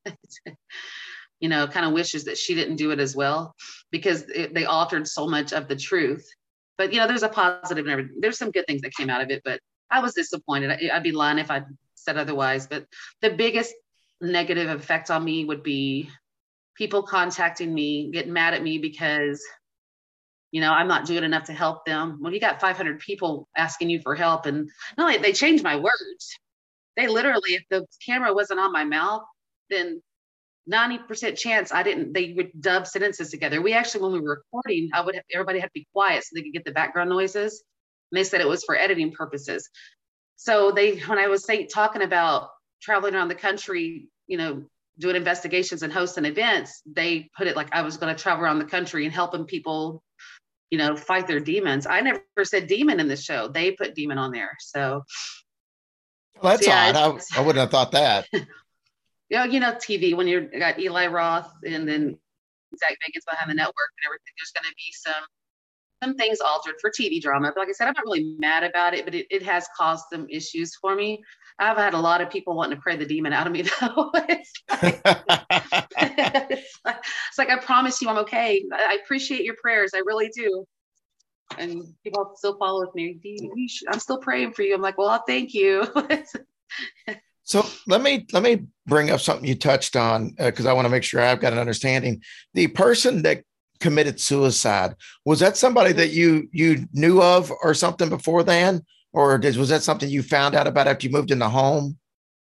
kind of wishes that she didn't do it as well, because they altered so much of the truth. But, there's a positive and everything. There's some good things that came out of it, but I was disappointed. I'd be lying if I said otherwise. But the biggest negative effect on me would be people contacting me, getting mad at me because, I'm not doing enough to help them. When you got 500 people asking you for help, and not only they changed my words, they literally, if the camera wasn't on my mouth, then 90% chance they would dub sentences together. We actually, when we were recording, everybody had to be quiet so they could get the background noises. And they said it was for editing purposes. So when I was talking about traveling around the country, doing investigations and hosting events, they put it like I was going to travel around the country and helping people, fight their demons. I never said demon in the show. They put demon on there. So. Well, that's odd. I wouldn't have thought that. TV, when you got Eli Roth and then Zach Bagans behind the network and everything, there's going to be some things altered for TV drama. But like I said, I'm not really mad about it, but it has caused some issues for me. I've had a lot of people wanting to pray the demon out of me, though. It's like, I promise you I'm okay. I appreciate your prayers. I really do. And people still follow with me. I'm still praying for you. I'm like, well, thank you. So let me bring up something you touched on, because I want to make sure I've got an understanding. The person that committed suicide. Was that somebody that you knew of or something before then? Or was that something you found out about after you moved in the home?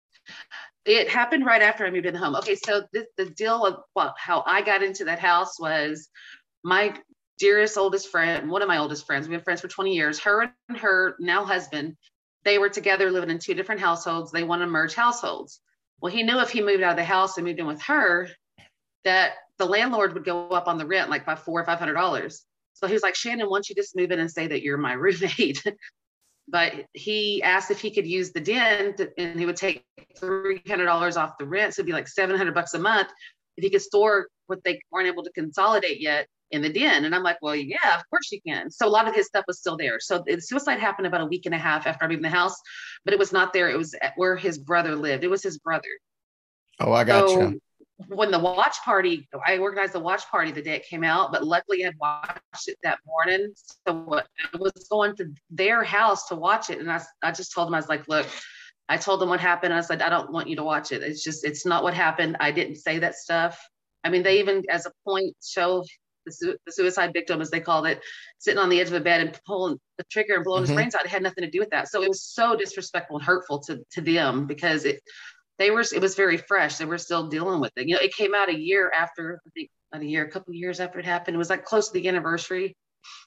It happened right after I moved in the home. Okay, so the deal of how I got into that house was my dearest oldest friend, one of my oldest friends. We've been friends for 20 years. Her and her now husband, they were together living in two different households. They want to merge households. Well, he knew if he moved out of the house and moved in with her, that the landlord would go up on the rent like by $400 or $500. So he was like, Shannon, why don't you just move in and say that you're my roommate? But he asked if he could use the den and he would take $300 off the rent. So it'd be like $700 a month if he could store what they weren't able to consolidate yet in the den. And I'm like, well, yeah, of course you can. So a lot of his stuff was still there. So the suicide happened about a week and a half after I moved in the house, but it was not there. It was where his brother lived. It was his brother. Oh, I got you. When the watch party, I organized the watch party the day it came out, but luckily I had watched it that morning. So I was going to their house to watch it. And I just told them, I was like, look, I told them what happened. I said, I don't want you to watch it. It's not what happened. I didn't say that stuff. I mean, they even as a point show the suicide victim, as they called it, sitting on the edge of the bed and pulling the trigger and blowing his brains out. It had nothing to do with that. So it was so disrespectful and hurtful to them because it was very fresh. They were still dealing with it. It came out a year after, I think a couple of years after it happened. It was like close to the anniversary.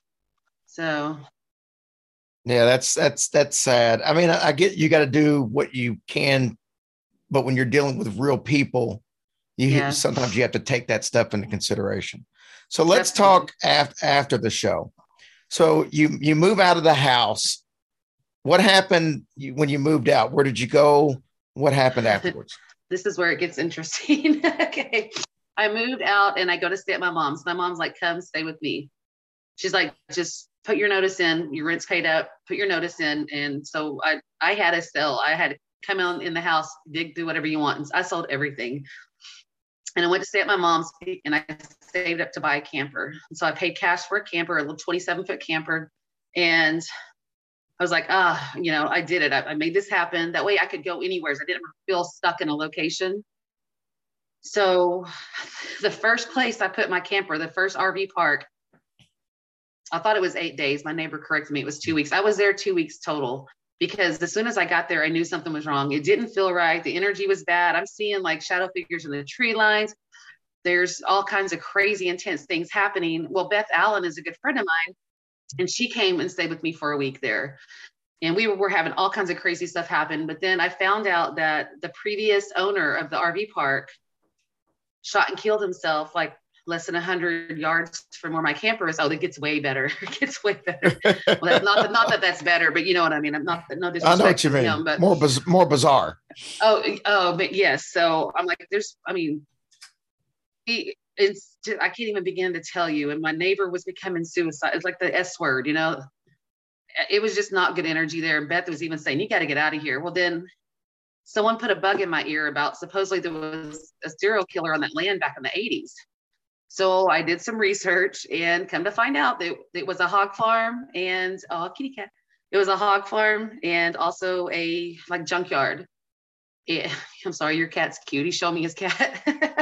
So. Yeah, that's sad. I mean, I get you got to do what you can, but when you're dealing with real people, sometimes you have to take that stuff into consideration. So let's talk after the show. So you move out of the house. What happened when you moved out? Where did you go? What happened afterwards? This is where it gets interesting. Okay. I moved out and I go to stay at my mom's. My mom's like, come stay with me. She's like, just put your notice in, your rent's paid up, put your notice in. And so I had to sell. I had to come in the house, dig through whatever you want. And I sold everything. And I went to stay at my mom's and I saved up to buy a camper. And so I paid cash for a camper, a little 27-foot camper. And I was like, I did it. I made this happen. That way I could go anywhere. I didn't feel stuck in a location. So the first place I put my camper, the first RV park, I thought it was 8 days. My neighbor corrected me. It was 2 weeks. I was there 2 weeks total because as soon as I got there, I knew something was wrong. It didn't feel right. The energy was bad. I'm seeing like shadow figures in the tree lines. There's all kinds of crazy, intense things happening. Well, Beth Allen is a good friend of mine. And she came and stayed with me for a week there. And we were having all kinds of crazy stuff happen. But then I found out that the previous owner of the RV park shot and killed himself like less than 100 yards from where my camper is. Oh, that gets way better. It gets way better. Well, not that that's better, but you know what I mean? I'm not, no disrespect. I know what you mean. Him, but more bizarre. But yes. So I'm like, I can't even begin to tell you. And my neighbor was becoming suicide. It's like the S word, it was just not good energy there. And Beth was even saying, you got to get out of here. Well, then someone put a bug in my ear about supposedly there was a serial killer on that land back in the 80s. So I did some research and come to find out that it was a hog farm and kitty cat. It was a hog farm and also a like junkyard. I'm sorry, your cat's cute. He's showing me his cat.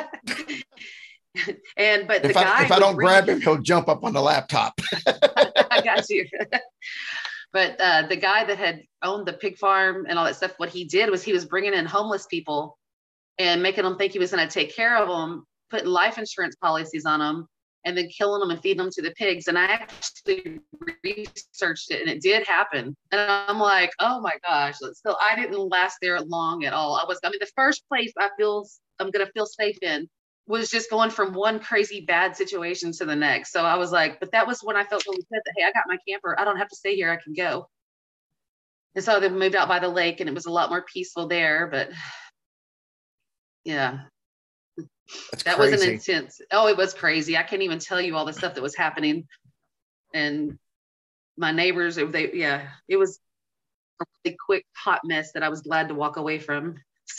But if I don't grab him, he'll jump up on the laptop. I got you. But the guy that had owned the pig farm and all that stuff, what he did was he was bringing in homeless people and making them think he was going to take care of them, putting life insurance policies on them, and then killing them and feeding them to the pigs. And I actually researched it, and it did happen. And I'm like, oh my gosh. So I didn't last there long at all. The first place I'm going to feel safe in was just going from one crazy bad situation to the next. So I was like, but that was when I felt really good that, hey, I got my camper. I don't have to stay here. I can go. And so they moved out by the lake and it was a lot more peaceful there, but yeah, that was an intense. Oh, it was crazy. I can't even tell you all the stuff that was happening. And my neighbors, it was a really quick, hot mess that I was glad to walk away from.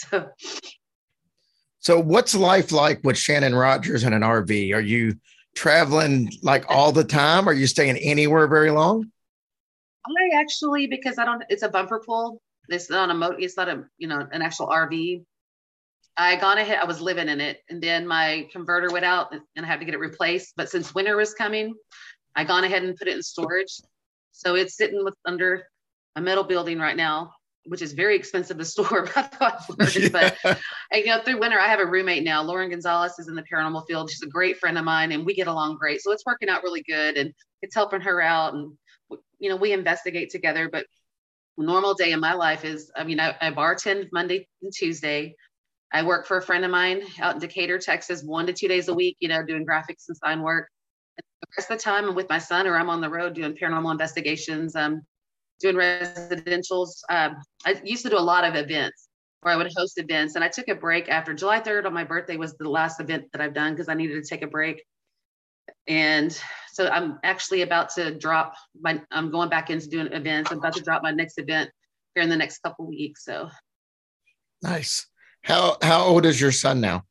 So what's life like with Shannon Rogers in an RV? Are you traveling like all the time? Are you staying anywhere very long? I actually, because it's a bumper pool. It's not an actual RV. I gone ahead, I was living in it, and then my converter went out and I had to get it replaced. But since winter was coming, I gone ahead and put it in storage. So it's sitting under a metal building right now, which is very expensive to store. But through winter, I have a roommate now. Lauren Gonzalez is in the paranormal field. She's a great friend of mine, and we get along great. So it's working out really good, and it's helping her out. And we investigate together. But a normal day in my life is, I bartend Monday and Tuesday. I work for a friend of mine out in Decatur, Texas, 1 to 2 days a week, doing graphics and sign work. And the rest of the time I'm with my son, or I'm on the road doing paranormal investigations, doing residentials. I used to do a lot of events where I would host events, and I took a break after July 3rd on my birthday was the last event that I've done because I needed to take a break. And so I'm actually about to I'm going back into doing events. I'm about to drop my next event here in the next couple of weeks. So nice. How old is your son now?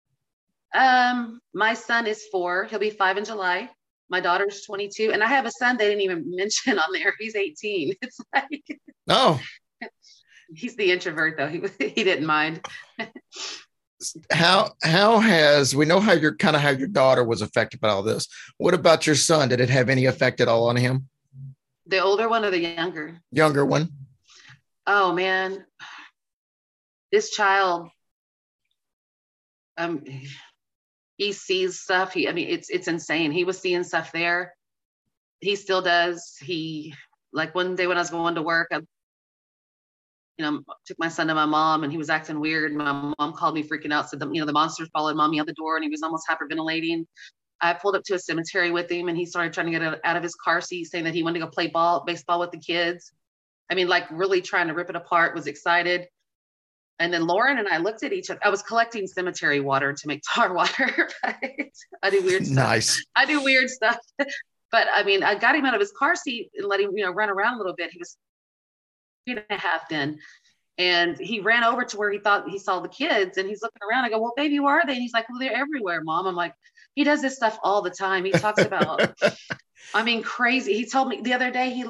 My son is 4. He'll be 5 in July. My daughter's 22, and I have a son they didn't even mention on there. He's 18. It's like, oh, he's the introvert though. He didn't mind. How we know how your daughter was affected by all this. What about your son? Did it have any effect at all on him? The older one or the younger? Younger one. Oh man. This child, he sees stuff. It's insane. He was seeing stuff there. He still does. Like one day when I was going to work, I took my son to my mom, and he was acting weird. My mom called me freaking out, said, the monsters followed mommy out the door, and he was almost hyperventilating. I pulled up to a cemetery with him, and he started trying to get out of his car seat, saying that he wanted to go play baseball with the kids. Like really trying to rip it apart, was excited. And then Lauren and I looked at each other. I was collecting cemetery water to make tar water. Right? I do weird stuff. Nice. I do weird stuff. But I got him out of his car seat and let him, run around a little bit. He was 3.5 then. And he ran over to where he thought he saw the kids, and he's looking around. I go, well, baby, where are they? And he's like, well, they're everywhere, Mom. I'm like, he does this stuff all the time. He talks about, crazy. He told me the other day,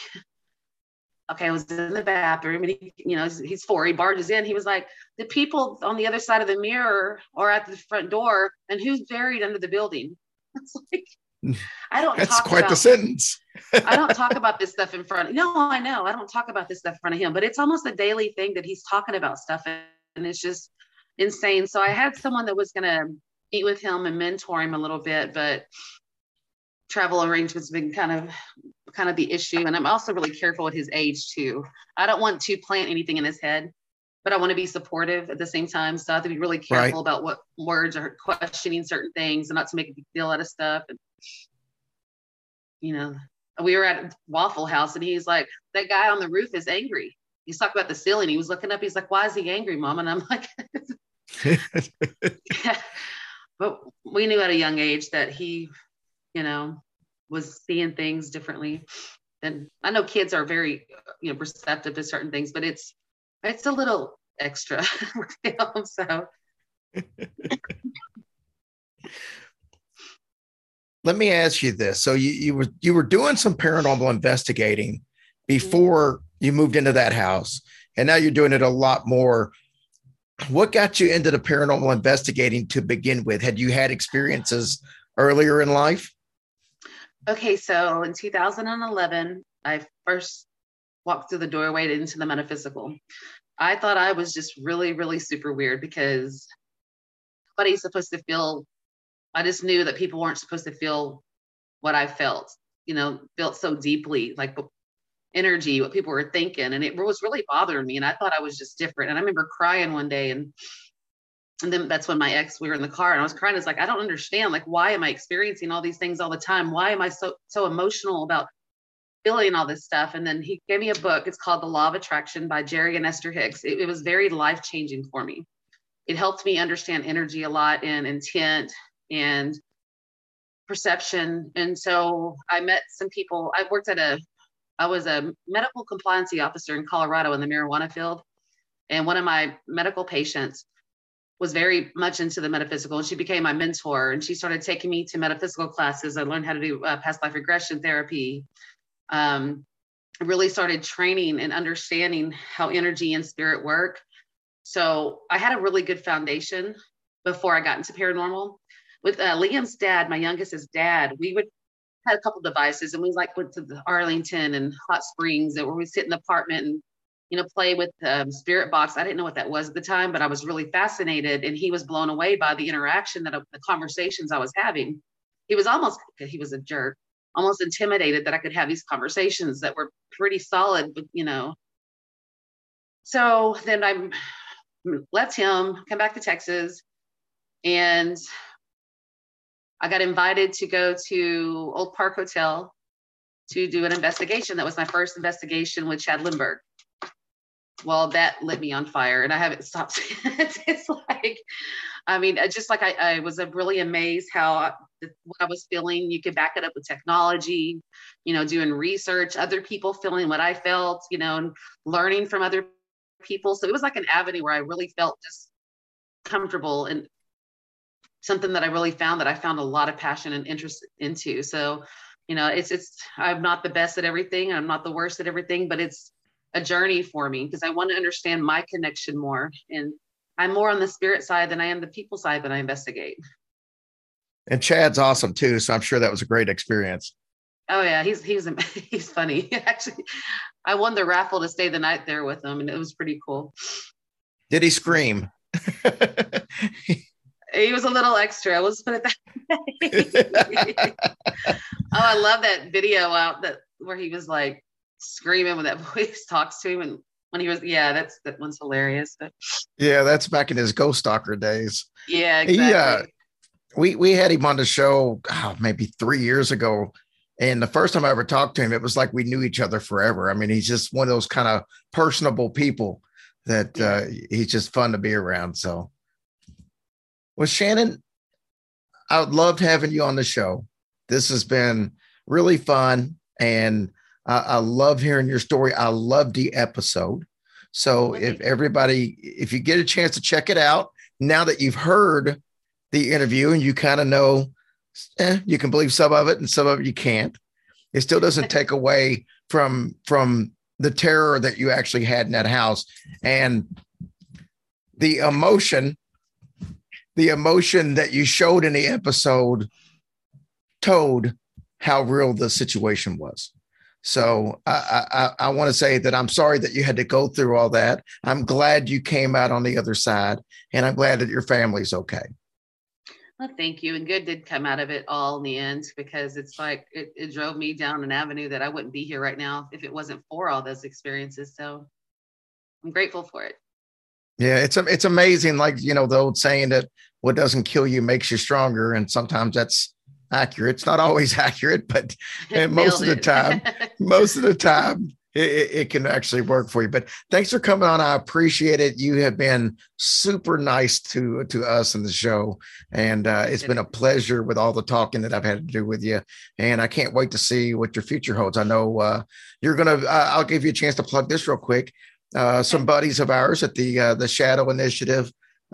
I was in the bathroom, and he's 4, he barges in. He was like, the people on the other side of the mirror are at the front door, and who's buried under the building? It's like, That's quite the sentence. I don't talk about this stuff in front. No, I know. I don't talk about this stuff in front of him, but it's almost a daily thing that he's talking about stuff, and it's just insane. So I had someone that was going to meet with him and mentor him a little bit, but travel arrangements have been kind of the issue. And I'm also really careful at his age too. I don't want to plant anything in his head, but I want to be supportive at the same time. So I have to be really careful about what words are questioning certain things, and not to make a big deal out of stuff. And, we were at Waffle House, and he's like, that guy on the roof is angry. He's talking about the ceiling. He was looking up. He's like, why is he angry, Mom? And I'm like, yeah. But we knew at a young age that he, was seeing things differently. And I know kids are very, receptive to certain things, but it's a little extra for them. So. Let me ask you this. So you were doing some paranormal investigating before you moved into that house, and now you're doing it a lot more. What got you into the paranormal investigating to begin with? Had you had experiences earlier in life? Okay, so in 2011, I first walked through the doorway into the metaphysical. I thought I was just really, really super weird because nobody's supposed to feel. I just knew that people weren't supposed to feel what I felt, felt so deeply, like energy, what people were thinking. And it was really bothering me. And I thought I was just different. And I remember crying one day, and then that's when my ex, we were in the car, and I was crying. It's like, I don't understand. Like, why am I experiencing all these things all the time? Why am I so emotional about feeling all this stuff? And then he gave me a book. It's called The Law of Attraction by Jerry and Esther Hicks. It was very life-changing for me. It helped me understand energy a lot, and intent and perception. And so I met some people. I was a medical compliance officer in Colorado in the marijuana field. And one of my medical patients was very much into the metaphysical, and she became my mentor, and she started taking me to metaphysical classes. I learned how to do past life regression therapy. I really started training and understanding how energy and spirit work. So I had a really good foundation before I got into paranormal. With Liam's dad, my youngest's dad, we would had a couple devices, and we like went to the Arlington and Hot Springs, and where we sit in the apartment and play with Spirit Box. I didn't know what that was at the time, but I was really fascinated, and he was blown away by the interaction the conversations I was having. He was a jerk, almost intimidated that I could have these conversations that were pretty solid, but So then I left him, come back to Texas, and I got invited to go to Old Park Hotel to do an investigation. That was my first investigation with Chad Lindbergh. Well, that lit me on fire, and I haven't stopped. It's like, just like I was really amazed how what I was feeling, you could back it up with technology, doing research, other people feeling what I felt, and learning from other people. So it was like an avenue where I really felt just comfortable, and something that I really found a lot of passion and interest into. So, I'm not the best at everything. I'm not the worst at everything, but it's a journey for me because I want to understand my connection more. And I'm more on the spirit side than I am the people side that I investigate. And Chad's awesome too. So I'm sure that was a great experience. Oh yeah. He's funny. Actually, I won the raffle to stay the night there with him, and it was pretty cool. Did he scream? He was a little extra. Let's put it that way. Oh, I love that video where he was like screaming when that voice talks to him, and when he was, that one's hilarious. But yeah, that's back in his Ghost Stalker days. Yeah, exactly. We had him on the show maybe 3 years ago, and the first time I ever talked to him, it was like we knew each other forever. I mean, he's just one of those kind of personable people that he's just fun to be around. So, well, Shannon, I loved having you on the show. This has been really fun, and I love hearing your story. I love the episode. So if you get a chance to check it out, now that you've heard the interview and you kind of know, you can believe some of it and some of it you can't. It still doesn't take away from the terror that you actually had in that house, and the emotion that you showed in the episode told how real the situation was. So I want to say that I'm sorry that you had to go through all that. I'm glad you came out on the other side, and I'm glad that your family's okay. Well, thank you. And good did come out of it all in the end, because it's like it drove me down an avenue that I wouldn't be here right now if it wasn't for all those experiences. So I'm grateful for it. Yeah, it's amazing. Like, the old saying that what doesn't kill you makes you stronger. And sometimes that's accurate. It's not always accurate, but most of the time, it can actually work for you. But thanks for coming on. I appreciate it. You have been super nice to us in the show. And it's been a pleasure with all the talking that I've had to do with you. And I can't wait to see what your future holds. I know you're going to, I'll give you a chance to plug this real quick. Some buddies of ours at the Shadow Initiative,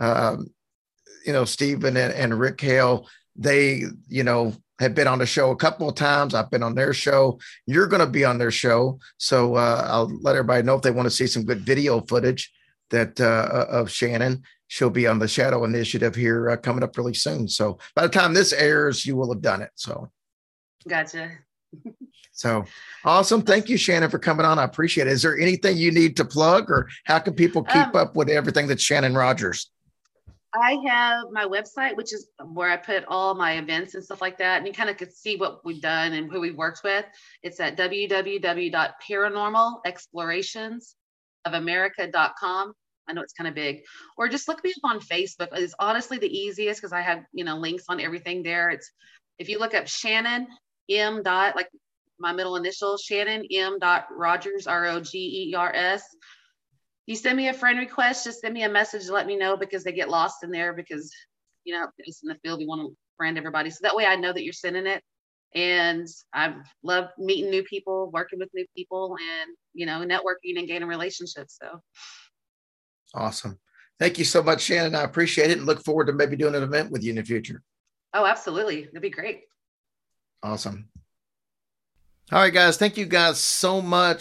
Stephen and Rick Hale, they, have been on the show a couple of times. I've been on their show. You're going to be on their show. So I'll let everybody know if they want to see some good video footage of Shannon. She'll be on the Shadow Initiative here coming up really soon. So by the time this airs, you will have done it. So gotcha. So awesome. Thank you, Shannon, for coming on. I appreciate it. Is there anything you need to plug, or how can people keep up with everything that's Shannon Rogers? I have my website, which is where I put all my events and stuff like that. And you kind of could see what we've done and who we've worked with. It's at www.paranormalexplorationofamerica.com. I know it's kind of big. Or just look me up on Facebook. It's honestly the easiest because I have, links on everything there. It's, if you look up Shannon M. like my middle initial, Shannon M. Rogers, Rogers. You send me a friend request, just send me a message to let me know, because they get lost in there, because, it's in the field, we want to friend everybody. So that way I know that you're sending it. And I love meeting new people, working with new people, and, networking and gaining relationships. So. Awesome. Thank you so much, Shannon. I appreciate it, and look forward to maybe doing an event with you in the future. Oh, absolutely. That'd be great. Awesome. All right, guys. Thank you guys so much.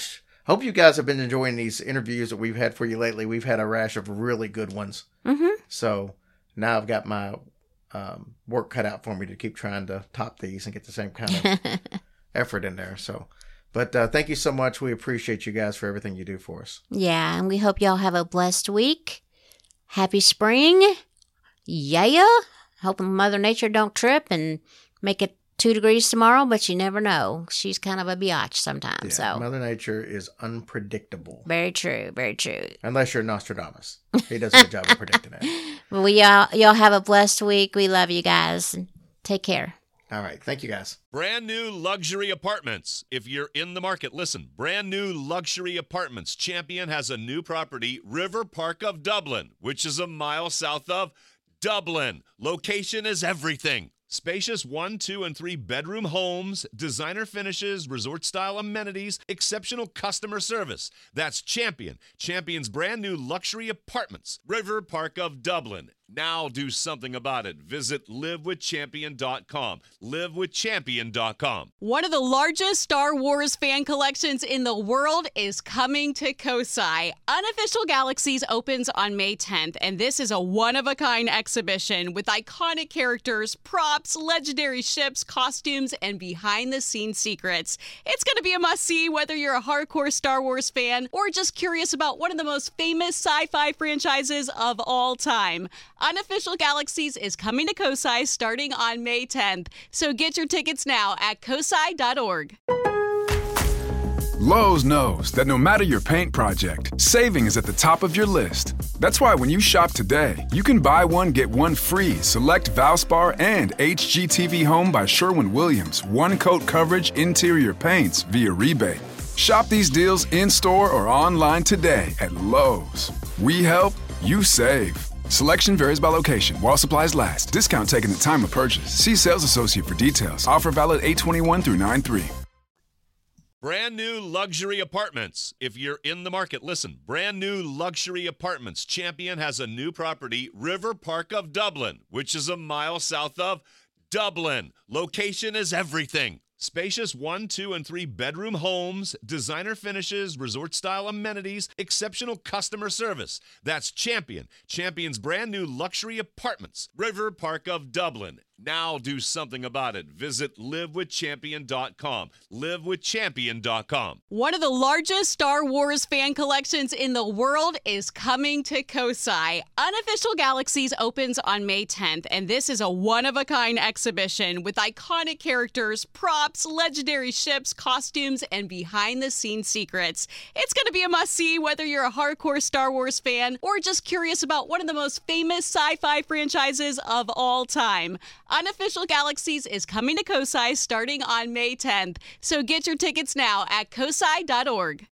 hope you guys have been enjoying these interviews that we've had for you lately. We've had a rash of really good ones. Mm-hmm. So now I've got my work cut out for me to keep trying to top these and get the same kind of effort in there. So, but thank you so much. We appreciate you guys for everything you do for us. Yeah, and we hope y'all have a blessed week. Happy spring. Yeah. Hoping Mother Nature don't trip and make it 2 degrees tomorrow, but you never know. She's kind of a biatch sometimes. Yeah, So Mother Nature is unpredictable. very true, very true. Unless you're Nostradamus. He does a good job of predicting it. Well, y'all have a blessed week. We love you guys. Take care. All right. Thank you, guys. Brand new luxury apartments. If you're in the market, listen. Brand new luxury apartments. Champion has a new property, River Park of Dublin, which is a mile south of Dublin. Location is everything. Spacious 1, 2, and 3 bedroom homes, designer finishes, resort-style amenities, exceptional customer service. That's Champion. Champion's brand new luxury apartments. River Park of Dublin. Now do something about it. Visit livewithchampion.com. Livewithchampion.com. One of the largest Star Wars fan collections in the world is coming to Kosai. Unofficial Galaxies opens on May 10th, and this is a one-of-a-kind exhibition with iconic characters, props, legendary ships, costumes, and behind-the-scenes secrets. It's going to be a must-see whether you're a hardcore Star Wars fan or just curious about one of the most famous sci-fi franchises of all time. Unofficial Galaxies is coming to Kosai starting on May 10th. So get your tickets now at kosai.org. Lowe's knows that no matter your paint project, saving is at the top of your list. That's why when you shop today, you can buy one, get one free. Select Valspar and HGTV Home by Sherwin-Williams. One coat coverage interior paints via rebate. Shop these deals in-store or online today at Lowe's. We help, you save. Selection varies by location. While supplies last. Discount taken at time of purchase. See sales associate for details. Offer valid 8/21 through 9/3. Brand new luxury apartments. If you're in the market, listen. Brand new luxury apartments. Champion has a new property, River Park of Dublin, which is a mile south of Dublin. Location is everything. Spacious 1, 2, and 3 bedroom homes, designer finishes, resort-style amenities, exceptional customer service. That's Champion. Champion's brand new luxury apartments. River Park of Dublin. Now do something about it. Visit livewithchampion.com. Livewithchampion.com. One of the largest Star Wars fan collections in the world is coming to Kosai. Unofficial Galaxies opens on May 10th, and this is a one-of-a-kind exhibition with iconic characters, props, legendary ships, costumes, and behind-the-scenes secrets. It's going to be a must-see whether you're a hardcore Star Wars fan or just curious about one of the most famous sci-fi franchises of all time. Unofficial Galaxies is coming to Kosai starting on May 10th. So get your tickets now at kosai.org.